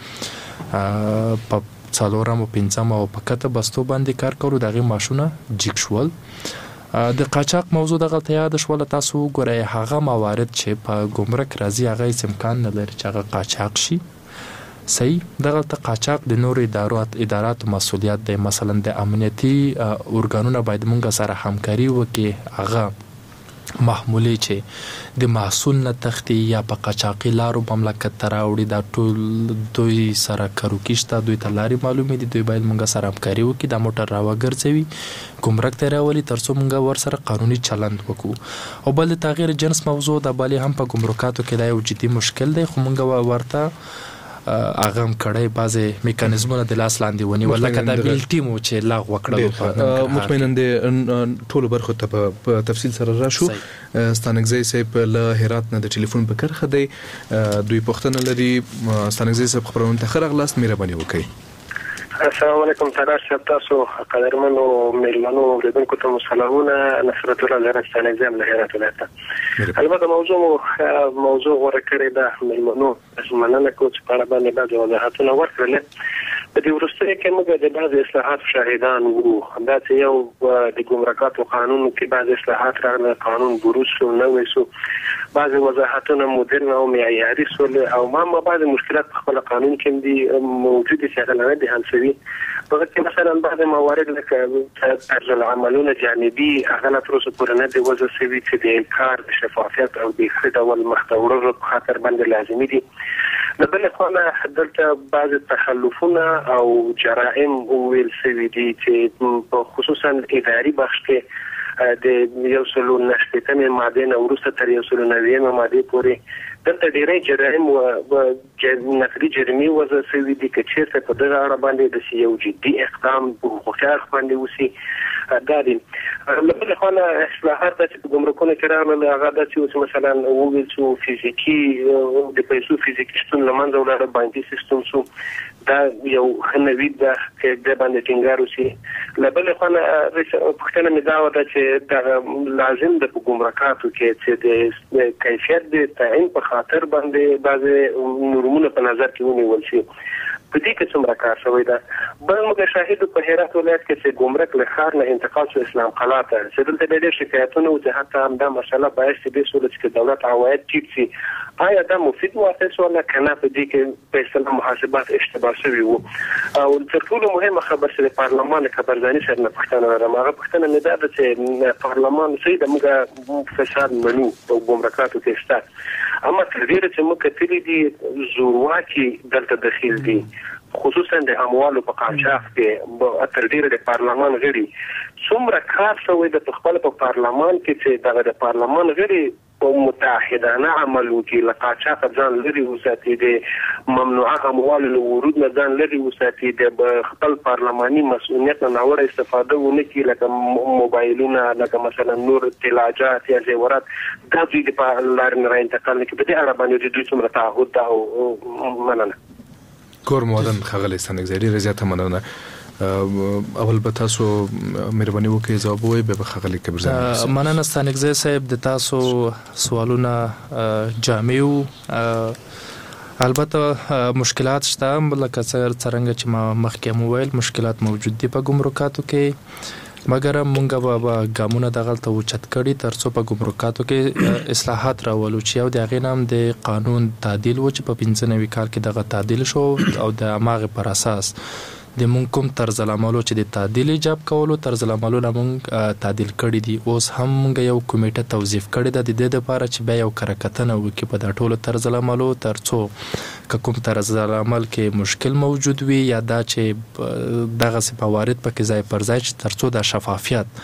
چې په څلورم او پنځم او په کته بستو باندې کار کولو د هغې معاشونه جګ شول. د قاچاق موضوع دغلته یاد شوله، تاسو وګورئ هغه موارد چې په ګمرک راځي هغه هیڅ امکان نه لري چې هغه قاچاق شي. صحیح دغلته قاچاق د نورو ادارات اداراتو مسؤلیت دی، مثلا د امنیتي ارګانونه باید مونږ سره همکاري وکړي، هغه محمولې چې د محصول نه تختی یا په قاچاقي لارو مملکت ته راوړي دا ټول دوی سره کروکي شته، دوی ته لارې معلومې دي، دوی باید مونږ سره همکاري وکړي، دا موټر راوګرځوي ګمرک ته راولي تر څو مونږ ورسره قانوني چلند وکړو. او بل د تغییر جنس موضوع د بالي هم په ګمرکاتو کې دا یو جدي مشکل دی، خو مونږ ورته هغه هم کړی بعضې میکانیزمونه د لاس لاندې ونیول لکه دا بیل ټیم چې لغوه کړل. مطمئنا د ټولو برخو ته په تفصیل سره راشو. ستانکزی صاحب له هرات نه د ټلیفون په کرښه دی، دوی پوښتنه لري. ستانکزی صاحب خبرونه ته ښه راغلاست، مهرباني وکړئ. السلام علیکم تراش صاحب، تاسو قدرمنو میلمنو اوریدونکو ته سلامونه. نصرت الله زهرا ستانکزی له هرات ولایته. البته موضوع موضوع غوره کړې ده، میلمنو مننه کوم چې په اړه باندې بعضې وضاحتونه ورکړل. په دې وروستیو کې موږ د بعض اصلاحات شاهدان وو. دا چې یو د ګمرکاتو قانون کې بعض اصلاحات راغله، قانون بروز شو، نوې شو، بعض وضاحتونه مدرن او معیاري شول، او ما ما بعض مشکلات په خپل قانون کې دي موجود دي چې هغه نه دي حل شوي. په کې مثلا بعض موارد لکه طرز العملونه جانبي هغه لا تر اوسه پورې نه دي وضع شوي چې د انکار د شفافیت او د ښه ډول مخته وړلو په خاطر باندې لازمي دي. د بل خوا دلته بعض تخلفونه او جرائم ویل شوي دي چې خصوصا اداري بخش کې د یو سلو نشپېتمې مادې نه وروسته تر یو سلو نوېمې مادې پورې دلته ډېری جرایم و نقلي جرمې وضع شوي دي که چېرته په دغه اړه باندې داسې یو جدي اقدام په حقوقي اړخ باندې وشي دا دي. له بلې خوا نه اصلاحات چې په ګمرکونو کې راغلل هغه دا چې مثلا وویل چې فزیکي د پیسو فزیکي شتون له منځه ولاړه، بانکي سیستم شو، دا یو ښه نوید ده چې د باندې ټینګار وشي. له بلې خوا نه پوښتنه مې دا وه چې دغه لازم ده په ګمرکاتو کې چې د کیفیت د تعین په خاطر باندې بعضې نورمونه په نظر کې ونیول شي. په دې کې څومره کار شوی ده؟ بل موږ شاهد په هرات ولایت کې چې ګمرک له ښار نه انتقال شو اسلام قلعه ته، چې دلته ډېر شکایتونه و چې حتی همدا مسله باعث دې شوله چې دولت عواید ټیټ شي. آیا دا مفید واقع شوله که نه؟ په دې کې په اصطلاح محاسبات اشتباه شوي وو. او تر ټولو مهمه خبر چې د پارلمان خبرځاني سره نه پوښتنه لرم، هغه پوښتنه مې دا ده چې پارلمان صحیح ده موږ فساد منو په ګمرکاتو کې شته، اما تر ډېره چې موږ کتلي دي زورواکي دلته دخیل دي، خصوصا د اموالو په قاچاق کې تر ډېره د پارلمان غړي څومره کار شوی د خپل په پارلمان کې چې دغه د پارلمان غړي په متحدانه عمل وکړي، له قاچاق ځان لرې وساتي، د ممنوعه اموالو له ورود نه ځان لرې وساتي، د خپل پارلماني مسؤلیت نه ناوړه استفاده ونه کړي، لکه موبایلونه، لکه مثلا نور تلاجات یا زیورات، دا دوی د لارې نه را انتقال نه کړي. په دې اړه باندې دوی څومره تعهد ده او مننه. کور مودن خغلی سنگزاری رضایت منونه. اول به تاسو مهرباني وکړئ ځواب ووایئ، بیا به ښاغلي کبرزاني. مننه ستانکزی صاحب، د تاسو سوالونه جامع وو. البته مشکلات شته، لکه څرنګه چې ما مخکې هم وویل مشکلات موجود دي په ګمرکاتو کې، مګر مونږ به ګامونه دغلته اوچت کړي تر څو په ګمرکاتو کې اصلاحات راولو چې یو د هغې نه هم د قانون تعدیل و چې په پنځه نوي کال کې دغه تعدیل شو، او د هماغې پر اساس د مونږ کوم طرز العملو چې د تعدیل ایجاب کولو طرز العملونه مونږ تعدیل کړي دي. اوس هم مونږ یو کمیټه توظیف کړې ده د دې دپاره چې بیا یو کره کتنه وکړي په دا ټولو طرز العملو، تر څو که کوم طرز العمل کې مشکل موجود وي یا دا چې دغسې موارد پکې ځای پر ځای چې تر څو دا شفافیت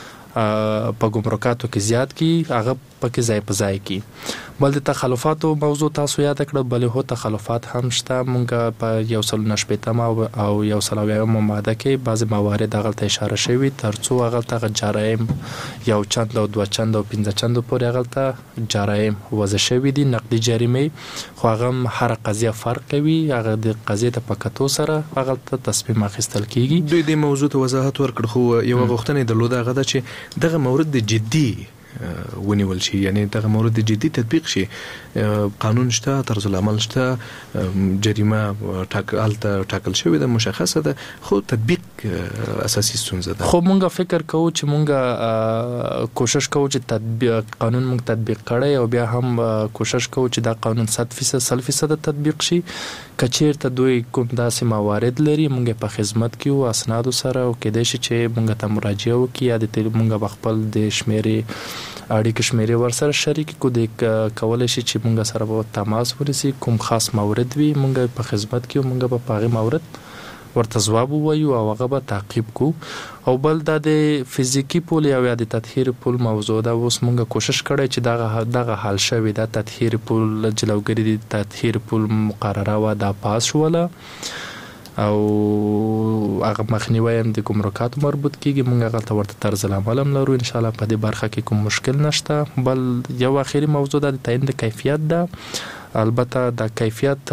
په ګمرکاتو کې زیات کی هغه پکې ځای په ځای کی. بل د تخلفاتو موضوع تاسو یاد کړه، بلې هو تخلفات هم شته. مونږ په یو سل نشپېتمه او یو سل اویایمه ماده کې بعضې موارد هغلته اشاره شوي تر څو هغلته هغه جرایم یو چند او دوه چند او پنځه چندو پورې هغلته جرایم وضع شوي دي، نقدي جریمې، خو هغه هم هره قضیه فرق کوي، هغه د قضیې د په کتو سره هغلته تصمیم اخیستل کیږي. دوی د موضوع ته وضاحت ورکړ، خو یوه غوښتنه یې درلوده هغه ده چې دغه مورد د جدي ونیول شي، یعنی دغه مورد جدي تطبیق شي. قانون شته، طرز العمل شته، جریمه ټاکل ټاکل شوې ده، مشخصه ده، خو تطبیق اساسي ستونزه ده. خو مونږ فکر کوو چې مونږ کوشش کوو چې تطبیق قانون مونږ تطبیق کړی، او بیا هم کوشش کوو چې دا قانون صد فیصد سل فیصد تطبیق شي. که چیرته دوی کوم داسې موارد لري مونږ په خدمت کې یو اسنادو سره، او کېدای شي چې مونږ ته مراجعه وکړي یا د مونږ په خپل د شمیرې اړیکې شمیرې ورسره شریک کړو، د کولی شي چې مونږ سره به تماس ونیسي، کوم خاص مورد وي مونږ په خدمت کې یو، مونږ به په هغې مورد ورته ځواب ووایو او هغه به تعقیب کړو. او بل دا د فزیکي پول یا د تطهیر پول موضوع ده، اوس مونږ کوشش کړی چې دغه دغه حل شوی ده، تطهیر پول جلوګري د تطهیر پول مقرره وه دا پاس شوله، او هغه مخنیوی هم د ګمرکاتو مربوط کیږي. مونږ هغه ته ورته طرز العمل هم لرو، انشاءالله په دې برخه کې کوم مشکل نشته. بل یو اخري موضوع ده د تعیین د کیفیت ده. البته د کیفیت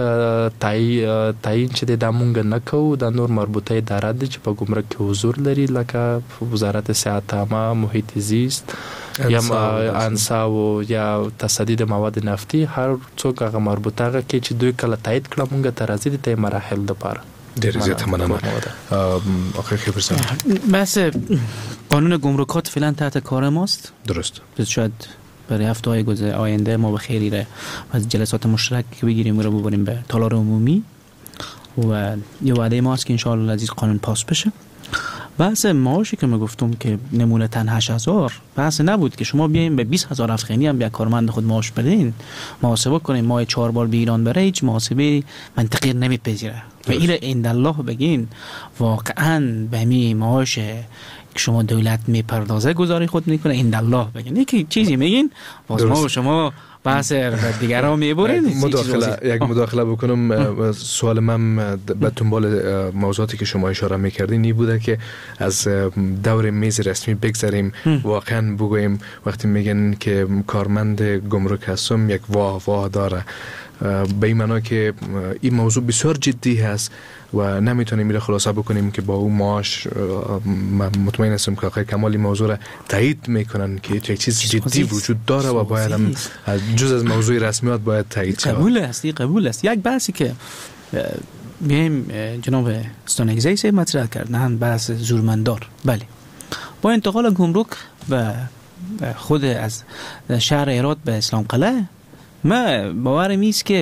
تعیین چې دا مونږ نه کوو، دا نور مربوطه ادارات دي چې په ګمرک کې حضور لري، لکه وزارت صحت عامه، محیط زیست یا انصاو یا تصدی د مواد نفتي، هر څوک هغه مربوطه هغه کې چې دوی کله تایید کړه مونږ ته راځي د مراحل لپاره. در زیاد ممنون. آخر خیبرسان بس قانون گمرکات فعلا تحت کار ماست. درست. شاید برای هفته های گذر آینده ما به خیری را از جلسات مشترک بگیریم و رو ببریم به تالار عمومی و یه وعده ماست که انشاءالله عزیز قانون پاس بشه. بحث معاشی که من گفتم که نمونه تن هشت هزار بحث نبود که شما بیاین به بیست هزار افغانی هم بیا کارمند خود معاش بدین، محاسبه کنین ماه چهار بار به ایران بره، هیچ محاسبه منطقی نمیپذیره و این عند الله بگین واقعا به می معاش که شما دولت میپردازه گزاری خود میکنه عند الله بگین. یکی چیزی میگین باز ما شما بحث دیگران میبرین. مداخله یک مداخله بکنم. سوال من به دنبال موضوعاتی که شما اشاره میکردین این بوده که از دور میز رسمی بگذاریم، واقعا بگویم وقتی میگن که کارمند گمرک هستم یک واه واه داره، به این معنا که این موضوع بسیار جدی هست و نمیتونیم میره خلاصه بکنیم که با اون معاش. مطمئن هستم که آقای کمال این موضوع را تایید میکنن که یک چیز جدی وجود داره و باید هم جز از موضوع رسمیات باید تایید شود. قبول است، قبول است. یک بحثی که بیم جناب استانگزی سه مطرح کردن بحث زورمندار. بله با انتقال گمرک و خود از شهر هرات به اسلام قلعه ما باورم نیست که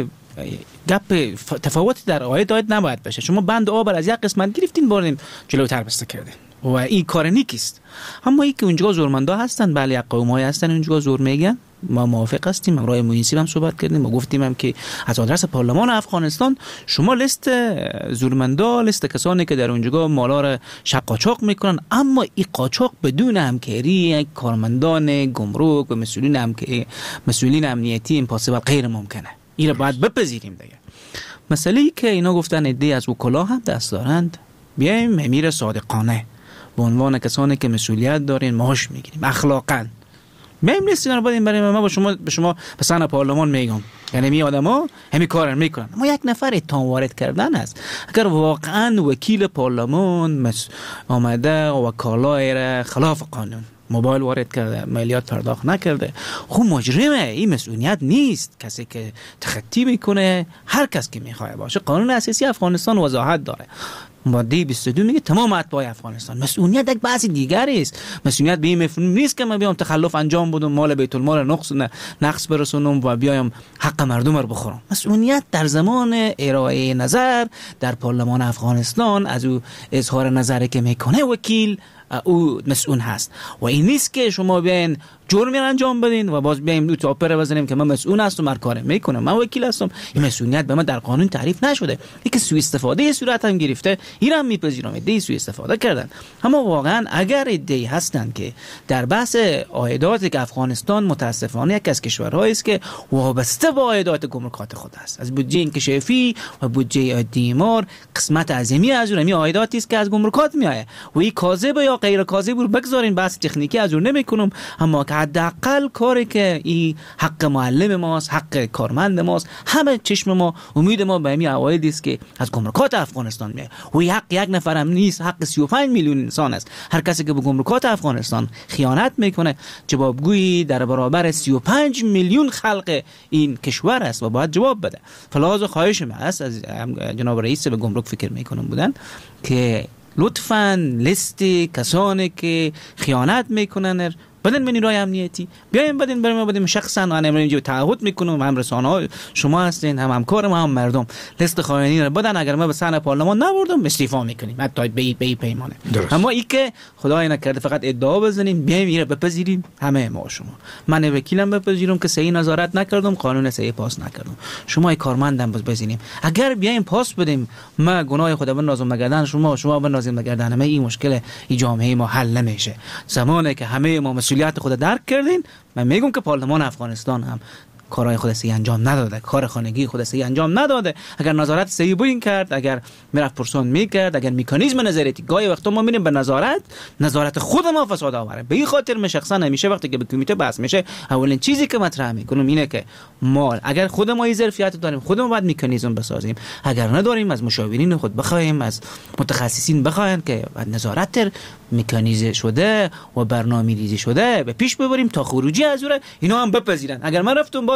گپ تفاوتی در عاید عاید نباید بشه. شما بند آب از یک قسمت گرفتین بردین جلوتر بسته کردین و این کار نیکیست. اما ای که اونجا زورمندا هستن، بله یک قومای هستن اونجا زور میگن، ما موافق هستیم. ما رای محیطی هم صحبت کردیم، ما گفتیم هم که از آدرس پارلمان افغانستان شما لیست زورمندا، لیست کسانی که در اونجا مالا را شب قاچاق میکنن، اما این قاچاق بدون همکاری کارمندان گمرک و مسئولین همکاری مسئولین امنیتی ایمپاسیبل غیر ممکنه. این را باید بپذیریم دیگه. مسئله ای که اینا گفتن ایده از وکلا هم دست دارند، بیایم امیر صادقانه به عنوان کسانی که مسئولیت دارین معاش میگیریم اخلاقاً. میایم لیست اینا رو بدیم برای ما، با شما به شما به سن پارلمان میگم، یعنی می آدما همین کارا میکنن. اما یک نفر اتهام وارد کردن است. اگر واقعا وکیل پارلمان مس... آمده و وکالای را خلاف قانون موبایل وارد کرده، مالیات پرداخت نکرده، خب مجرمه. این مسئولیت نیست. کسی که تخطی میکنه هر کس که میخواد باشه. قانون اساسی افغانستان وضاحت داره. ماده بیست و دو میگه تمام اتباع افغانستان. مسئولیت یک بحث دیگری است. مسئولیت به این مفهوم نیست که من بیام تخلف انجام بدم، مال بیت المال نقص نقص برسونم و بیایم حق مردم رو بخورم. مسئولیت در زمان ارائه نظر در پارلمان افغانستان از او اظهار نظری که میکنه وکیل او مسئول هست و این نیست که شما بیاین جرمی انجام بدین و باز بیایم دو تاپر بزنیم که من مسئول هستم، من کار میکنم، من وکیل هستم. این مسئولیت به من در قانون تعریف نشده. اینکه سوء استفاده صورت هم گرفته، این هم میپذیرم، ایده سوء استفاده کردن. اما واقعا اگر ایده هستند که در بحث عایداتی که افغانستان متاسفانه یک از کشورهایی است که وابسته به عایدات گمرکات خود است، از بودجه انکشافی و بودجه دیمار قسمت عظیمی از اون می عایداتی است که از گمرکات میآید و این کاذب یا غیر کاذب رو بگذارین، بحث تکنیکی از اون نمیکنم. اما حداقل کاری که این حق معلم ماست، حق کارمند ماست، همه چشم ما امید ما به همین عوایدی است که از گمرکات افغانستان میاد و این حق یک نفر هم نیست، حق سی و پنج میلیون انسان است. هر کسی که به گمرکات افغانستان خیانت میکنه جوابگویی در برابر سی و پنج میلیون خلق این کشور است و باید جواب بده. فلازم خواهش من است از جناب رئیس به گمرک فکر میکنم بودن که لطفاً لیست کسانی که خیانت میکنن بدن منی رای امنیتی بیایم بدین برای ما بدیم شخصا انا اینجا تعهد میکنم، هم رسانه ها شما هستین، هم همکار ما، هم مردم لیست خائنین رو بدن. اگر ما به صحن پارلمان نبردم استعفا میکنیم حتی به این پیمانه. اما این که خدای نکرده فقط ادعا بزنیم بیایم اینو بپذیریم همه ما شما. من وکیلم بپذیرم که صحیح نظارت نکردم، قانون صحیح پاس نکردم، شما کارمندم بپذیریم. اگر بیایم پاس بدیم ما گناه خدا بنازم مگردن شما، شما بنازیم مگردن ما، این مشکل این جامعه ما حل نمیشه. زمانی که همه ما مسئولیت خود درک کردین، من میگم که پارلمان افغانستان هم کارهای خود صحیح انجام نداده، کار خانگی خود صحیح انجام نداده. اگر نظارت صحیح بوین کرد، اگر میرفت پرسون میکرد، اگر مکانیزم نظارتی گاهی وقتا ما میریم به نظارت نظارت خود ما فساد آوره. به این خاطر من شخصا همیشه وقتی که به کمیته بحث میشه اولین چیزی که مطرح میکنم اینه که ما اگر خود ما این ظرفیت داریم خودمون باید مکانیزم بسازیم، اگر نداریم از مشاورین خود بخوایم، از متخصصین بخوایم که نظارت مکانیزه شده و برنامه‌ریزی شده به پیش ببریم تا خروجی از اون اینا هم بپذیرن. اگر من رفتم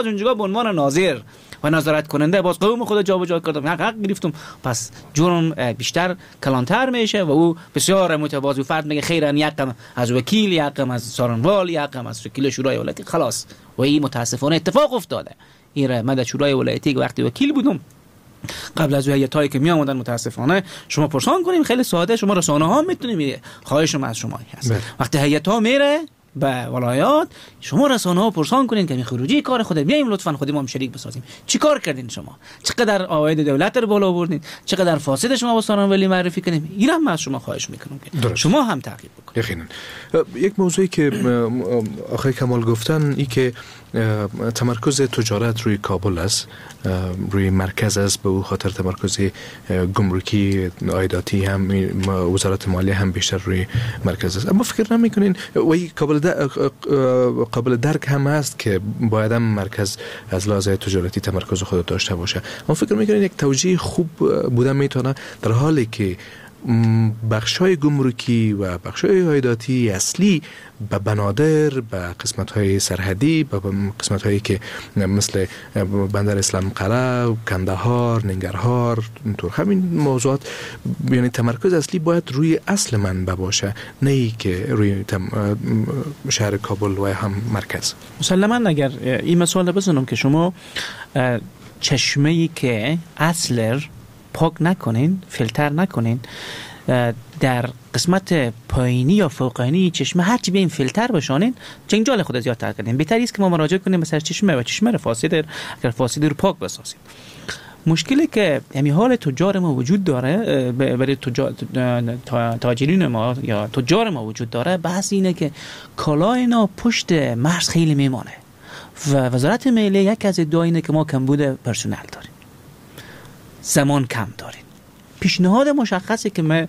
باز اونجا به عنوان ناظر و نظارت کننده باز قوم خود جابجا کردم، حق حق گرفتم، پس جرم بیشتر کلانتر میشه و او بسیار متواضع فرد میگه خیرن یکم از وکیل، یکم از سارنوال، یکم از وکیل شورای ولایتی، خلاص. و این متاسفانه اتفاق افتاده. این من در شورای ولایتی وقتی وکیل بودم قبل از هیئتایی که می آمدن متاسفانه شما پرسان کنیم خیلی ساده، شما رسانه ها میتونیم، خواهش ما از شما هست وقتی هیئتا میره به ولایات شما رسانه ها پرسان کنین که می خروجی کار خود بیایم لطفاً خودمون هم شریک بسازیم. چیکار کردین شما؟ چقدر عواید دولت رو بالا آوردین؟ چقدر فاسد شما با سارن ولی معرفی کنیم؟ این هم از شما خواهش میکنم که شما هم تعقیب بکنید. یقینا یک موضوعی که آقای کمال گفتن این که تمرکز تجارت روی کابل است، روی مرکز است، به او خاطر تمرکز گمرکی عایداتی هم وزارت مالیه هم بیشتر روی مرکز است. اما فکر نمی‌کنین وی قابل قابل درک هم است که باید هم مرکز از لحاظ تجارتی تمرکز خود داشته باشه؟ اما فکر می‌کنین یک توجیه خوب بوده میتونه در حالی که بخش‌های گمرکی و بخش‌های عایداتی اصلی به بنادر، به قسمت‌های سرحدی، به قسمت‌هایی که مثل بندر اسلام قلعه، کندهار، ننگرهار، اینطور همین موضوعات، یعنی تمرکز اصلی باید روی اصل منبع باشه، نه ای که روی شهر کابل و هم مرکز. مسلماً اگر این مثال بزنم که شما چشمه‌ای که اصل پاک نکنین، فیلتر نکنین، در قسمت پایینی یا فوقانی چشمه هرچی بیاین فیلتر بشانین جنجال خود زیادتر کردین. بهتری است که ما مراجعه کنیم به سر چشمه و چشمه فاسد، اگر فاسد رو پاک بسازیم. مشکلی که یعنی حال تجار ما وجود داره، برای تجار تاجرین ما یا تجار ما وجود داره، بحث اینه که کالای اینا پشت مرز خیلی میمانه و وزارت مالیه یک از ادعا اینه که ما کمبود پرسنل داریم، زمان کم داریم. پیشنهاد مشخصی که من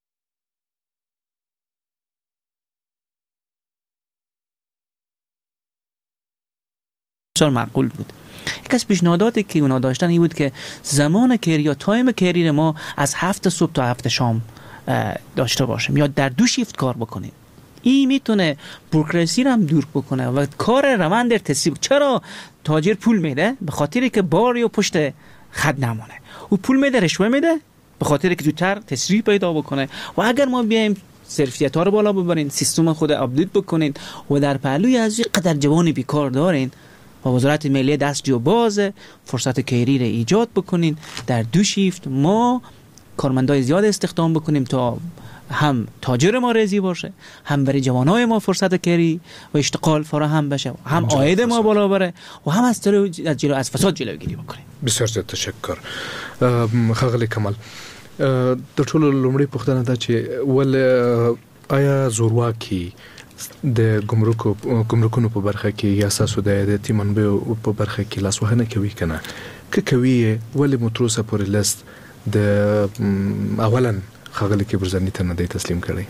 بسیار معقول بود. یک از پیشنهاداتی که اونا داشتن این بود که زمان کری یا تایم کری ما از هفت صبح تا هفت شام داشته باشیم یا در دو شیفت کار بکنیم. این میتونه بوروکراسی رو هم دور بکنه و کار روند تسریع. چرا تاجر پول میده؟ به خاطری که باری و پشت خط نمونه. او پول میده، رشوه میده به خاطر که زودتر تسریع پیدا بکنه. و اگر ما بیایم ظرفیت ها رو بالا ببرین، سیستم خود آپدیت بکنین و در پهلوی از این قدر جوان بیکار دارین و وزارت مالیه دست جو بازه، فرصت کیری رو ایجاد بکنین، در دو شیفت ما کارمندای زیاد استخدام بکنیم تا هم تاجر ما راضی باشه، هم برای جوانای ما فرصت کاری و اشتغال فراهم بشه، هم عاید ما بالا بره و هم از جلو از فساد جلوگیری بکنیم. بسیار زیاد تشکر. ښاغلی کمال، د ټولو لومړی پوښتنه ده چې ول آیا زورواکي د ګمرکو ګمرکونو په برخه کې یا اساسو د عایداتي منابعو په برخه کې لاسوهنه کوي کنه؟ که کوي ولې مو تر اوسه پورې لست د اولا ښاغلي کبرزني ته نه دی تسلیم کړی؟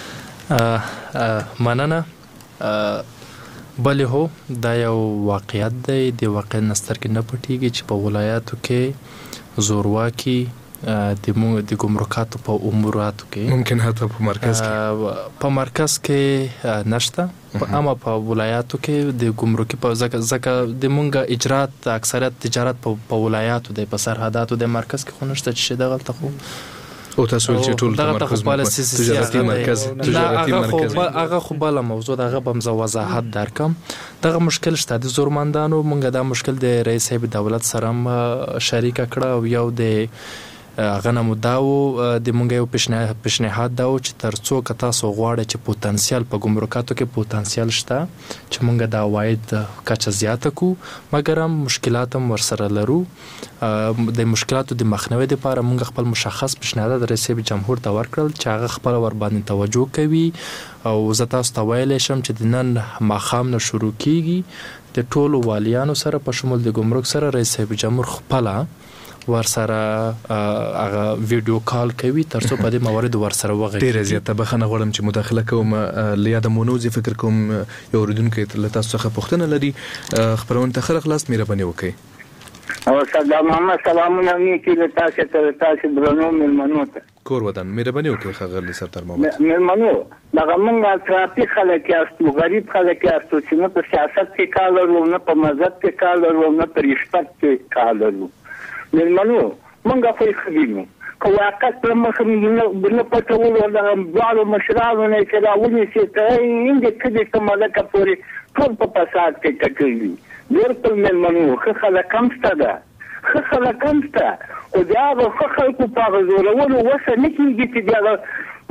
مننه. بله هو دا یو واقعیت دی، د واقع نستر کې نه پټیږي چې په ولایاتو کې زورواکي د مو د ګمرکاتو په اموراتو کې ممکن حتی په مرکز کې په مرکز کې نشته، اما په ولایاتو کې د ګمرکي په ځکه د مونږه اجرات اکثریت تجارت په ولایاتو دی، په سرحداتو د مرکز کې خو نشته چې دغلته خو او تاسو چې ټول تمرکز تجارتي مرکز تجارتي مرکز هغه خو بل موضوع دغه بم وضاحت درکم. دغه مشکل شته د زورمندانو، مونږه دا مشکل د رئیس هیئت دولت سره شریک کړه او یو د هغه نه مداو د مونږ یو پیشنهاد دا و چې ترڅو که تاسو غواړئ چې پوتنسیال په ګمرکاتو کې پوتنسیال شته چې مونږ د عواید کچه زیاته کو، مګر هم مشکلات هم ورسره لرو. د مشکلاتو د مخنیوي لپاره مونږ خپل مشخص پیشنهاد د رئیس جمهور ته ورکړل چې هغه خپل ور باندې توجه کوي او زه تاسو ته ویلی شم چې د نن ماښام نه شروع کیږي د ټولو والیانو سره په شمول د ګمرک سره رئیس جمهور خپله ورسره هغه ویډیو کال کوي ترڅو په دې موارد ورسره وغږیږي. ډیره زیاته بخښنه غواړم چې مداخله کوم. له یاده مونوزي فکر کوم یو اوریدونکی له تاسو څخه پوښتنه لري، خبرونه ته ښه خلاص مهرباني وکړئ. او صدام محمد سلامونه نیکی له تاسو ته تاسو درنو مېلمنو ته کور ودان مهرباني وکړئ ښاغلی سردار محمد. مېلمنو دغه موږ اطرافي خلک یاستو، غریب خلک یاستو چې نه په سیاست کې کار لرو، نه په مذهب کې کار لرو، نه په رشوت کې کار لرو. مېلمنو موږ خو یې ښه وینو، که واقعیت پر مخ نه پټولو دغه دواړو مشرانو نه چې راونیسي تر هندې کلي ته ملکه پورې ټول په فساد کې ټکړي دي. بالکل مېلمنو ښه خلک هم شته ده، ښه خلک هم شته، خو د هغه ښه خلکو په هغه زورولو وسه نه کېږي چې د هغه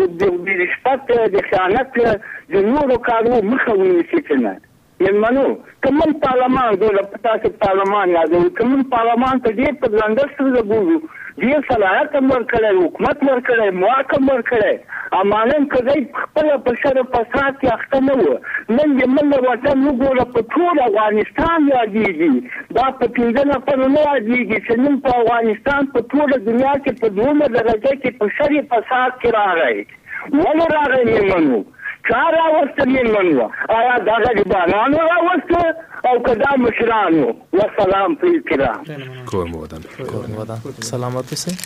د رشوت د خیانت د نورو کارو مخه ونیسي که نه. مېلمنو که موږ پارلمان ګوره په تاسې پارلمان یادوو، که موږ پارلمان ته ډېر په ځانګړ سترګه ګورو، ډېر صلاحیت هم ورکړی، حکومت ورکړی، واک هم ورکړی، امانن که دی خپله په شر فساد کې اخته نه و. نن د موږ وطن وګوره په ټول افغانستان یادېږي، دا په پنځه نفرو نه یادېږي چې نن په افغانستان په ټوله دنیا کې په دویمه درجه کې په شر فساد کې راغی. ولې راغی مېلمنو؟ چا راوسته مېلمنو؟ آیا دا غریبانانو راوسته او که دا مشرانو؟ وسلام پرې کرام. کور مو ودان. کور مو ودان. سلامت اوسئ.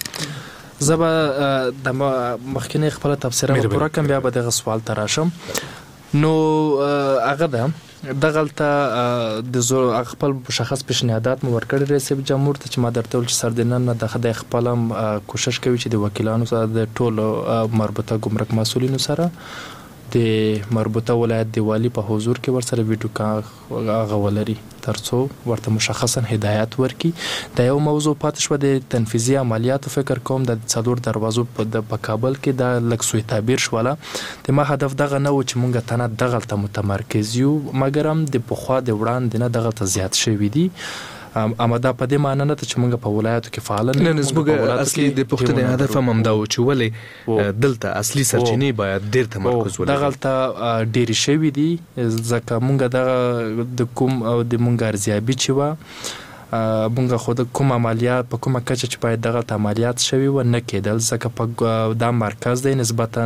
زه به د مخکینۍ خپله تبصره به پوره کړم، بیا به دغه سوال ته راشم. نو هغه ده دغلته د زور خپل مشخص پیشنهادات مو ورکړي رئیس جمهور ته چې ما درته ویل چې سر د نن نه د خدای خپل هم کوشش کوي چې د وکیلانو سره د ټولو مربوطه ګمرک مسؤلینو سره د مربوطه ولایت د والي په حضور کې ورسره ویډیو هغه ولري ترڅو ورته مشخصا هدایت ورکړي. د یو موضوع پاتې شوه د تنفیذي عملیاتو، فکر کوم د څلور دروازو په کابل کې دا لږ سوء تعبیر شوله. د ما هدف دغه نه و چې مونږ تنه دغلته متمرکز یو، مګر هم د پخوا د وړاندې نه دغلته زیات شوي دي. اما دا په دې معنی نه ده چې موږ په ولایتو کې فعال نه نه زموږ اصلي د پوښتنې هدف هم همدا و چې ولې دلته اصلي سرچینې باید ډېر تمرکز ولري. دغلته ډېرې شوي دي، ځکه موږ دغه د کوم او د موږ ارزیابي چې وه مونږ خو د کوم عملیات په کومه کچه چې باید دغلته عملیات شوي و نه کېدل، ځکه په دا مرکز دی نسبتا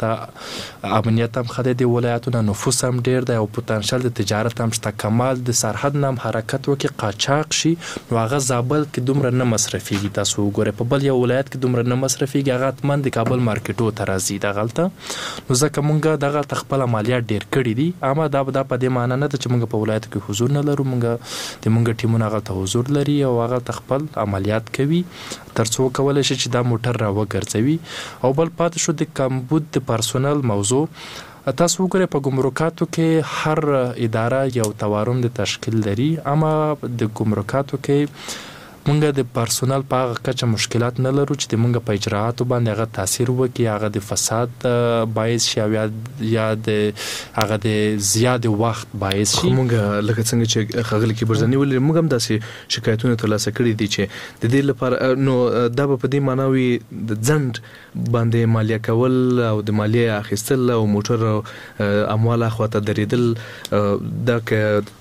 دغلته امنیت هم ښه دی، د ولایتو نه نفوس هم ډېر دی او پوتنشل د تجارت هم شته. کمال د سرحد نه هم حرکت وکړي قاچاق شي نو هغه زابل کې دومره نه مصرفېږي. تاسو وګورئ په بل یو ولایت کې دومره نه مصرفېږي، هغه حتما د کابل مارکیټو ته راځي دغلته. نو ځکه مونږ دغلته خپل عملیات ډېر کړي دي، اما دا دا په دې معنی نه ده چې مونږ په ولایتو کې حضور نه لرو. مونږ د مونږ ټیمونه هغلته حضور لري او هغه خپل عملیات کوي ترڅو کولای شي چې دا موټر را وګرځوي. او بل پاتې شو د کمبود د پرسونل موضوع. تاسو وګورئ په ګمرکاتو کې هر اداره یو تورم د تشکیل لري، اما د ګمرکاتو کې مونږ د پرسونل په هغه کچه مشکلات نه لرو چې د مونږ په اجراعاتو باندې هغه تاثیر وکړي، هغه د فساد باعث شي او یا د هغه د زیات وخت باعث شي. مونږ لکه څنګه چې ښاغلي کبرزني ولې مونږ هم داسې شکایتونه ترلاسه کړي دي چې د دې لپاره نو دا به په دې معنا وي د ځنډ باندې مالیه کول او د مالیه اخیستل او موټر اموال اخواته درېدل دا که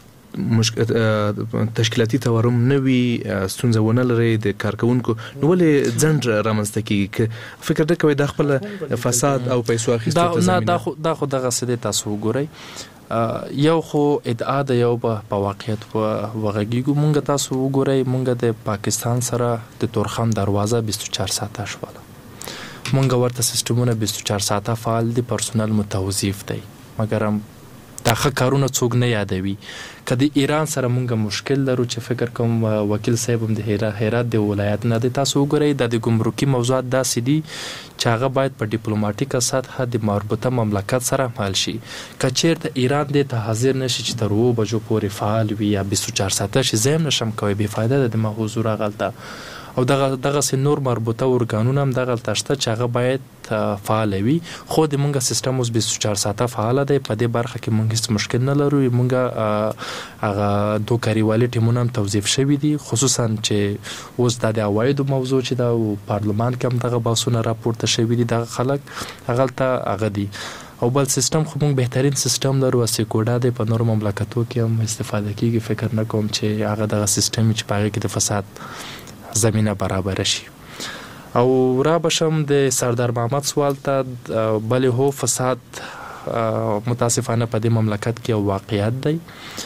تشکیلاتي تورم نه وي ستونزه ونه لري د کارکونکو، نو ولې ځنډ رامنځته کېږي؟ فکر نه کوئ دا خپله فساد او پیسو اخیستو ته زمینه؟ دا خو دغسې دی. تاسو وګورئ یو خو ادعا د یو په واقعیت وغږیږو. مونږ تاسو وګورئ مونږ د پاکستان سره د تورخم دروازه بیست و چهار ساعته شوله، مونږ ورته سیستمونه بیست و چهار ساعته فعال دي، پرسونل متوظیف دی، مګر هم دا ښه کارونه څوک نه یادوي. که د ایران سره مونږ مشکل لرو چې فکر کوم وکیل صاحب هم د هرات د ولایت نه دی. تاسو وګورئ دا د ګمرکي موضوعات داسې دي چې هغه باید په ډیپلوماټیکه سطحه د مربوطه مملکت سره حل شي. که چېرته ایران دې ته حاضر نشي چې تر اووه بجو پورې فعال وي یا بیست و چهار ساعته شي، زه هم نشم کوی، بېفایده ده د ما حضور هغلته. او دغه دغسې نور مربوطه ارګانونه هم دغلته شته چې هغه باید فعال وي، خو د مونږ سیستم اوس بیست و چهار ساعته فعاله دی. په دې برخه کې مونږ هیڅ مشکل نه لرو. مونږ هغه دوه کاریوالي ټیمونه هم توظیف شوي دي، خصوصا چې اوس دا د عوایدو موضوع چې دا پارلمان کې هم دغه بحثونه راپورته شوي دي، دغه خلک هغلته هغه دي. او بل سیستم خو مونږ بهترین سیستم لرو، سیکوډا دی، په نورو مملکتو کې هم استفاده کیږي. فکر نه کوم چې هغه دغه سیستم چې په هغې کې د فساد زمینه برابر شي. او را بشم د سردار محمد سوال ته، بلې هو فساد متاسفانه په دې مملکت کې یو واقعیت دی،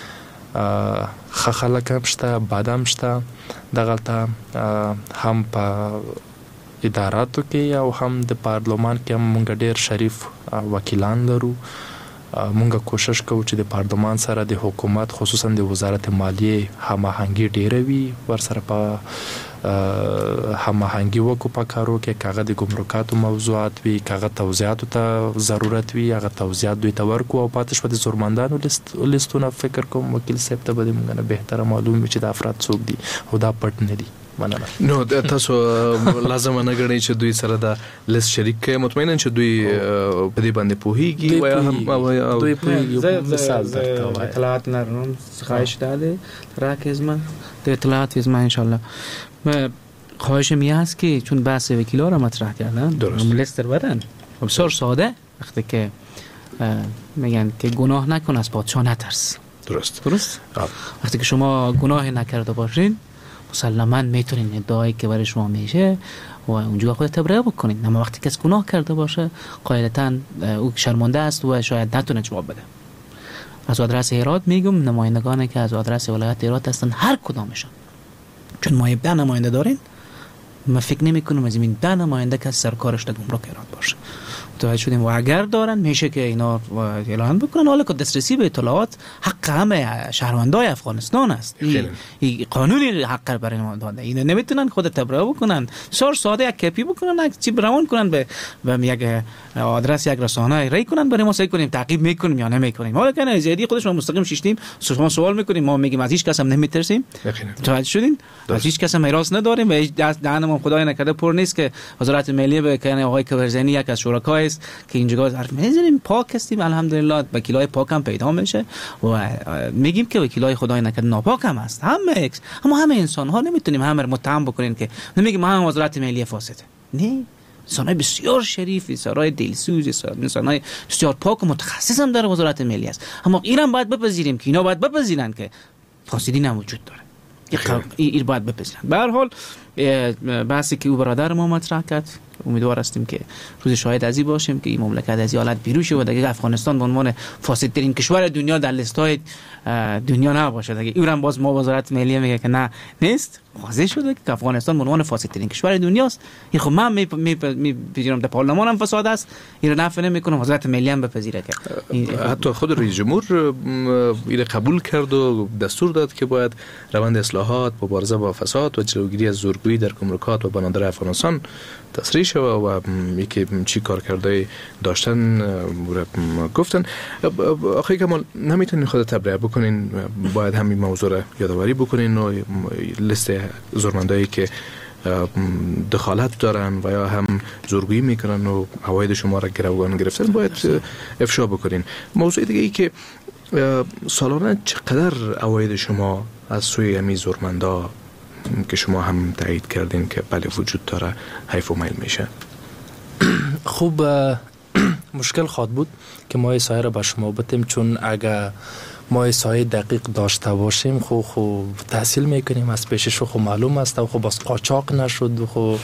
ښه خلک هم شته، بد هم شته. دغلته هم په اداراتو کې او هم د پارلمان کې هم موږ ډیر شریف وکیلان لرو. موږ کوشش کوو چې د پارلمان سره د حکومت خصوصا د وزارت مالیه هماهنګي ډیره وي، ور سره په هماهنګي وکړو په کارو کې، کاغه د ګمرکاتو موضوعات وي، کاغه توضیحاتو ته ضرورت وي، هغه توضیحات دوی ته ورکو او پاتې شو د زورمندانو لیست لیستونه فکر کوم وکیل صاحب ته به موږ نه بهتره معلوم وي چې د افراد څوک دي او دا پټ نه دي. مننه. نو تاسو لازم نه غواړئ چې دوی سره د لیست شریک کړئ، مطمئنا چې دوی په دې باندې پوهیږي و یا هم دوی پوهیږي. مثال درته اطلاعات نرم خواهش داده راکز من در اطلاعات از من انشالله. خواهشم این هست که چون بحث وکیلا را مطرح کردن لیست رو برن بسیار ساده، وقتی که میگن که گناه نکن از پادشاه نترس. درست درست وقتی که شما گناه نکرده باشین مسلماً میتونین ادعایی که برای شما میشه و اونجا خودت تبرئه بکنین، اما وقتی کس گناه کرده باشه قاعدتاً او شرمنده است و شاید نتونه جواب بده. از آدرس هرات میگم نمایندگانی که از آدرس ولایت هرات هستن هر کدامشون، چون ما ده نماینده داریم، ما فکر نمی کنم از این ده نماینده که سرکارش در گمرک هرات باشه. متوجه شدیم و اگر دارن میشه که اینا اعلان بکنن. حالا که دسترسی به اطلاعات حق همه شهروندای افغانستان است، این قانونی حق برای ما داده. اینا نمیتونن خود تبرئه بکنن، سر ساده یک کپی بکنن، یک چیپ روان کنن به به یک آدرس یک رسانه ری کنن، برای ما سعی کنیم تعقیب میکنیم یا نمیکنیم. حالا که زیادی خودش ما مستقیم شیشتیم شما سوال میکنیم، ما میگیم از هیچ کس هم نمیترسیم. متوجه شدین؟ از هیچ کس هم ایراس نداریم و هیچ دهنمون خدای نکرده پر نیست که وزارت مالیه به کنه آقای کورزنی یک از شرکای است که اینجا حرف میزنیم. پاک هستیم الحمدلله، وکیلای پاک هم پیدا میشه و میگیم که وکیلای خدای نکرده ناپاک هم هست. همه اکس اما همه انسان ها نمیتونیم همه متهم بکنیم که نمیگیم هم وزارت مالیه فاسده. نه، انسانای بسیار شریف، انسانای دلسوز، انسانای بسیار پاک و متخصص هم در وزارت مالیه است. اما ایران باید بپذیریم که اینا باید بپذیرن که فاسدی موجود داره. این باید بپذیرن. به هر حال بحثی که او برادر ما مطرح کرد، امیدوار هستیم که روز شاهد ازی باشیم که این مملکت از این حالت بیرون شه و دیگه افغانستان به عنوان فاسدترین کشور دنیا در لیست‌های دنیا نباشه. دیگه ایران باز ما وزارت مالیه میگه که نه نیست، واضح شده که افغانستان به عنوان فاسدترین کشور دنیاست. این خب من میپذیرم در پارلمان هم فساد است، این رو نفی نمیکنم، وزارت مالیه هم بپذیره که حتی خود رئیس جمهور این قبول کرد و دستور داد که باید روند اصلاحات، مبارزه با فساد و جلوگیری از زورگویی در گمرکات و بنادر افغانستان تسریع شد و یکی چی کار کرده داشتن گفتن. آخه کمال نمیتونین خود تبرئه بکنین، باید همین موضوع را یادآوری بکنین و لیست زورمندایی که دخالت دارن و یا هم زورگویی میکنن و عواید شما را گروگان گرفتن باید افشا بکنین. موضوع دیگه ای که سالانه چقدر عواید شما از سوی همین زورمندا که شما هم تایید کردین که بله وجود داره حیف و میل میشه؟ خوب مشکل خواهد بود که ما سایه را به شما بتیم، چون اگر ما سایه دقیق داشته باشیم خب خب تحصیل میکنیم از پیشش خب معلوم است و خب باز قاچاق نشد و خب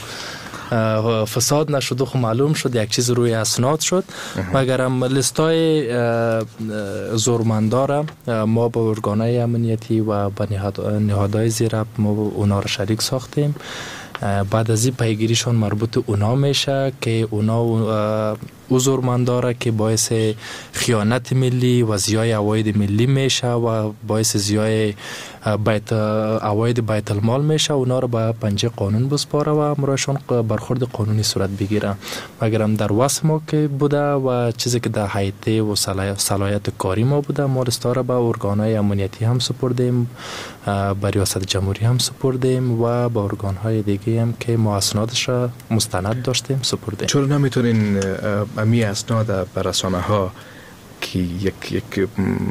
فساد نشد و خب معلوم شد یک چیز روی اسناد شد. مگر هم لیستای زورمندار ما با ارگانهای امنیتی و با نهادهای زیر ما اونا را شریک ساختیم. بعد از این پیگیریشون مربوط اونا میشه که اونا او زورمنداره که باعث خیانت ملی و زیای عواید ملی میشه و باعث زیای بیت عواید بیت المال میشه، اونا رو به پنجه قانون بسپاره و مرایشون برخورد قانونی صورت بگیره. مگرم در وصف ما که بوده و چیزی که در حیطه و صلاحیت کاری ما بوده، ما رستاره به ارگانهای امنیتی هم سپردیم، به ریاست جمهوری هم سپردیم و به ارگانهای دیگه هم که ما اسنادش را مستند داشتیم سپردیم. چرا نمیتونین امی اسناد بر رسانه ها که یک یک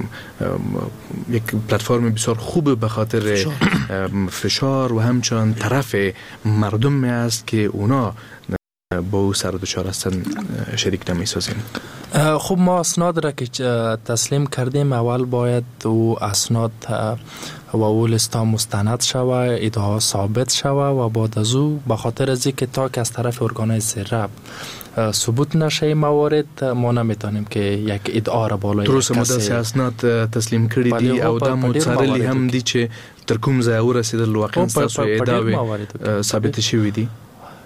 یک پلتفرم بسیار خوب به خاطر فشار, فشار و همچنان طرف مردم می است که اونا با او سر دچار هستن شریک نمی سازیم؟ خب ما اسناد را که تسلیم کردیم، اول باید او اسناد و او لیستا مستند شوه، ادعا ثابت شوه و بعد از او به خاطر از اینکه تا که از طرف ارگانهای زیر ثبوت نشه موارد ما نمیتونیم که یک ادعا را بالای درست مدرسه اسناد تسلیم کردی دی او دا متصرلی هم دی چه تر کوم ځای ورسېدل واقعا تاسو ادعا ثابت شوی دی؟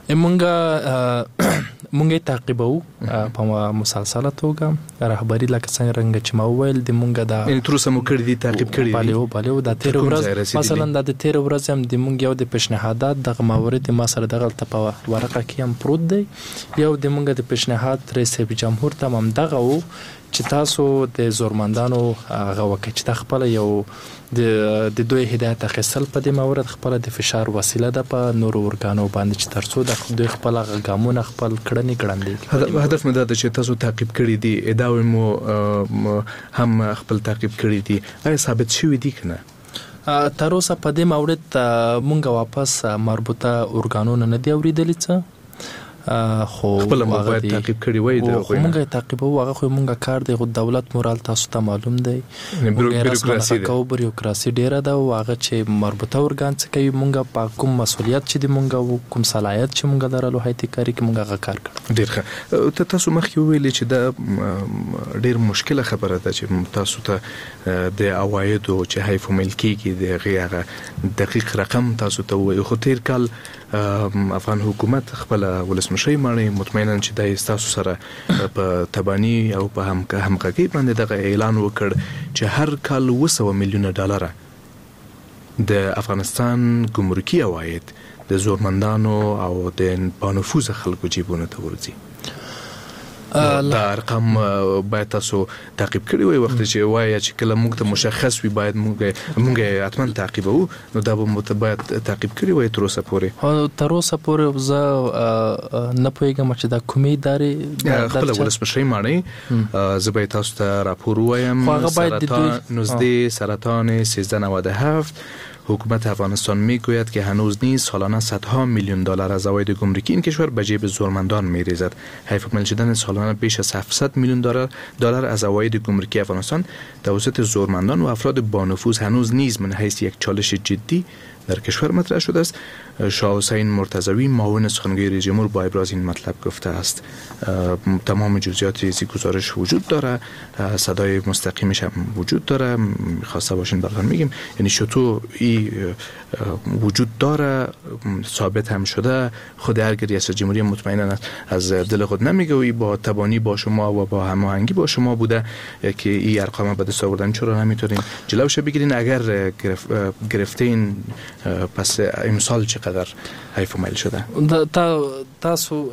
مونږه مونږه تعقیبو په مسلسله توګه رهبری لکه څنګه رنګ چې ما وویل د مونږه د ان تر اوسه مو کړی دي تعقیب کړی دي بالیو بالیو د تیر ورځ مثلا د تیر ورځ هم د مونږ یو د پیشنهادات د موارد ما سره دغه په ورقه کې هم پروت دی یو د مونږ د پیشنهاد رئیس جمهور ته هم دغه وو چې تاسو د زورمندانو هغه وکړي چې خپل یو د د دوی هدایت اخیستل په دې مورد خپل د فشار وسیله ده په نور ورګانو باندې چې ترڅو د دوی خپل غامونه خپل کړنې کړندې هدف مې دا ده چې تاسو تعقیب کړی دي ادعا مو هم خپل تعقیب کړی دي آیا ثابت شوی دي کنه تر اوسه په دې مورد مونږ واپس مربوطه ورګانونو نه دی اوریدلې څه خو خپل موبایل تعقیب کړی وای د خو مونږه تعقیب هغه خو مونږه کار دی خو دولت مورال تاسو ته معلوم دی بیروکراسي دی او بیروکراسي ډیره ده او هغه چې مربوطه ورګان څه کوي مونږه په کوم مسولیت چې دی مونږه کوم صلاحیت چې مونږه درلو هیته کاری کې مونږه کار کړ ډیر ښه ته تاسو مخکې ویلې چې دا ډیر مشکله خبره ده چې تاسو ته د عوایدو چې حیف ملکی کې د غیغه دقیق رقم تاسو ته وي خو تیر کال افغان حکومت خپل ولسمشي مانی مطمئنا چې د تاسو سره په تبانی او په هم همغږي باندې دغه اعلان وکړ چې هر کال وسو میلیونه ډالر د افغانستان ګمرکي عواید د زورمندانو او د بانفوذ خلکو جیبونو ته ورځي دا ارقام باید تاسو تعقیب کړی وي وخت چې وایي چې کله موږ ته مشخص وي باید موږ موږ اتمن تعقیبو نو دا به باید تعقیب کړی وي تر اوسه پورې تر اوسه پورې زه نه پوهیږم چې دا کومې ادارې خپل ولسمشي مانی زه به تاسو ته راپور وایم سرطان نوزده سرطان سیزده نود و هفت حکومت افغانستان میگوید که هنوز نیز سالانه صدها میلیون دلار از عواید گمرکی این کشور به جیب زورمندان میریزد. حیف مل شدن سالانه بیش از هفتصد میلیون دلار دلار از عواید گمرکی افغانستان توسط زورمندان و افراد بانفوذ هنوز نیز من حیث یک چالش جدی در کشور مطرح شده است. شاه حسین مرتضوی معاون سخنگوی رئیس جمهور با ابراز این مطلب گفته است. تمام جزئیات این گزارش وجود داره، صدای مستقیمش هم وجود داره، خواسته باشین براتون میگیم. یعنی چطور این وجود داره، ثابت هم شده. خود هر رئیس جمهوری مطمئنا از دل خود نمیگه و با تبانی با شما و با هماهنگی با شما بوده که این ارقام به دست آوردن. چرا نمیتونین جلوش بگیرین؟ اگر گرفتین پس امسال چقدر حیف میل شده؟ تا تاسو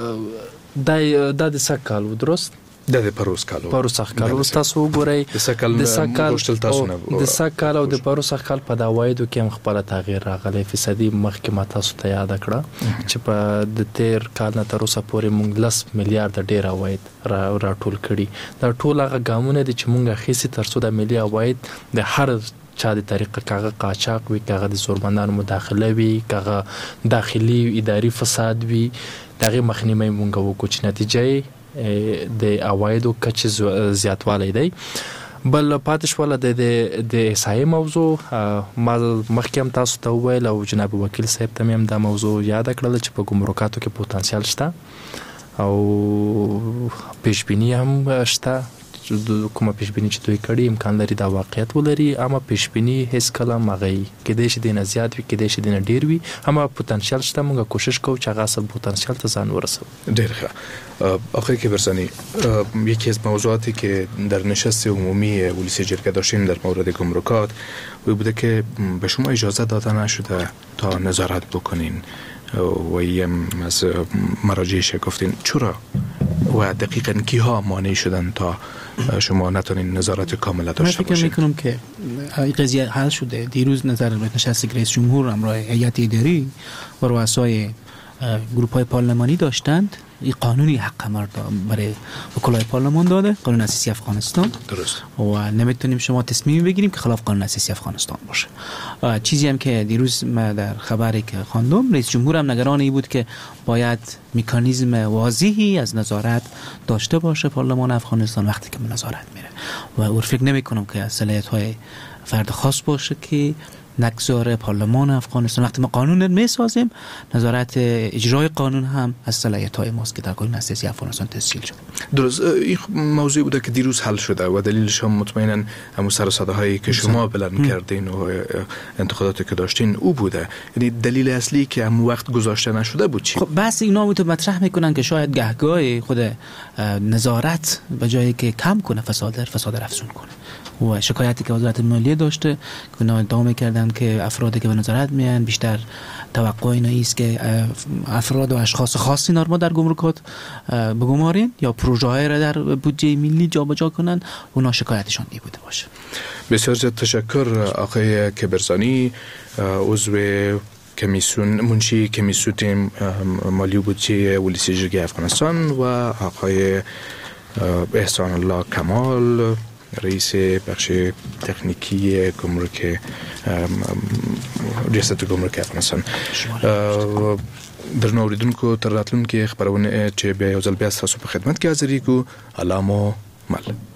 دای د سکالو درست د پروس کالو پروس کالو تاسو ګورئ د سکال د سکال د سکال او د پروس کال په داوایدو کې هم خپل تغییر راغلی فیصدي مخکمه تاسو ته یاد کړه چې په د تیر کال نه تر اوسه پورې موږ لس میلیارډ ډیر عواید راټول کړي. دا ټول هغه ګامونه دي چې موږ خېسي ترڅو د ملي عواید د هر چا د طریقه کاغه قاچاق وي، کاغه د زورمندانو مداخله وي، کاغه داخلي اداري فساد وي، دغه مخنیوي مونږ وکړو چې نتیجه د عوایدو کچ زیاتوالی دی. بل پاتې شوله د د احصایې موضوع ما مخکې هم تاسو ته وویل او جناب وکیل صاحب ته هم دا موضوع یاد کړل چې په ګمرکاتو کې پوتنسیال شته او پیشبینی هم شته. کومه پیشبینی چې دوی کړي امکان لري دا واقعیت ولري، اما پیشبینی هیڅ کله مغی کېدای شي د نه زیات وي، کېدای شي د نه ډیر وي، اما پوتنسیال شته. موږ کوشش کوو چې هغه اصل پوتنسیال ته ځان ورسوو. ډیر ښه. آقای کیبرسانی، یکی از موضوعاتی که در نشست عمومی ولسی جرگه داشتیم در مورد گمرکات بوده که به شما اجازه داده نشده تا نظارت بکنین و یم از مراجعش گفتین. چرا و دقیقاً کیها مانع شدن تا شما نتونین نظارت کامل داشته باشین؟ من فکر میکنم که این قضیه حل شده. دیروز نظر نشست رئیس جمهور همراه هیئت اداری و رؤسای گروپ های پارلمانی داشتند. این قانونی حق امر برای وکلای پارلمان داده، قانون اساسی افغانستان. درست. و نمیتونیم شما تصمیم بگیریم که خلاف قانون اساسی افغانستان باشه. چیزی هم که دیروز ما در خبری که خواندم، رئیس جمهور هم نگران این بود که باید مکانیزم واضحی از نظارت داشته باشه پارلمان افغانستان وقتی که نظارت میره و او فکر نمی کنم که صلاحیت های فرد خاص باشه که نگذاره پارلمان افغانستان وقتی ما قانون میسازیم نظارت اجرای قانون هم از صلاحیت‌های ماست که در قانون اساسی افغانستان تسجیل شده. درست، این موضوع بوده که دیروز حل شده و دلیلش هم مطمئنا همون سر و صدا هایی که شما بلند کردین و انتقاداتی که داشتین او بوده. یعنی دلیل اصلی که هم وقت گذاشته نشده بود چی؟ خب بس اینا رو مطرح میکنن که شاید گهگاه خود نظارت به جایی که کم کنه فساد فساد افزون کنه. و شکایتی که وزارت مالیه داشته که اونا ادعا می‌کردن که افرادی که به نظارت میان بیشتر توقع اینه است که افراد و اشخاص خاصی نرما در گمرکات بگمارین یا پروژه‌های را در بودجه ملی جابجا کنن، اونا شکایتشان این بوده باشه. بسیار زیاد تشکر آقای کبرزانی، عضو کمیسیون منشی کمیسیون مالی و بودجه ولسی جرگه افغانستان و آقای احسان الله کمال، رئیس بخش تکنیکی گمرک ریاست گمرک افغانستان. درنو اوریدونکو تر راتلونکي خبرونه چې بیا یو ځل بیا تاسو په خدمت کې حاضرېږو. علامو مل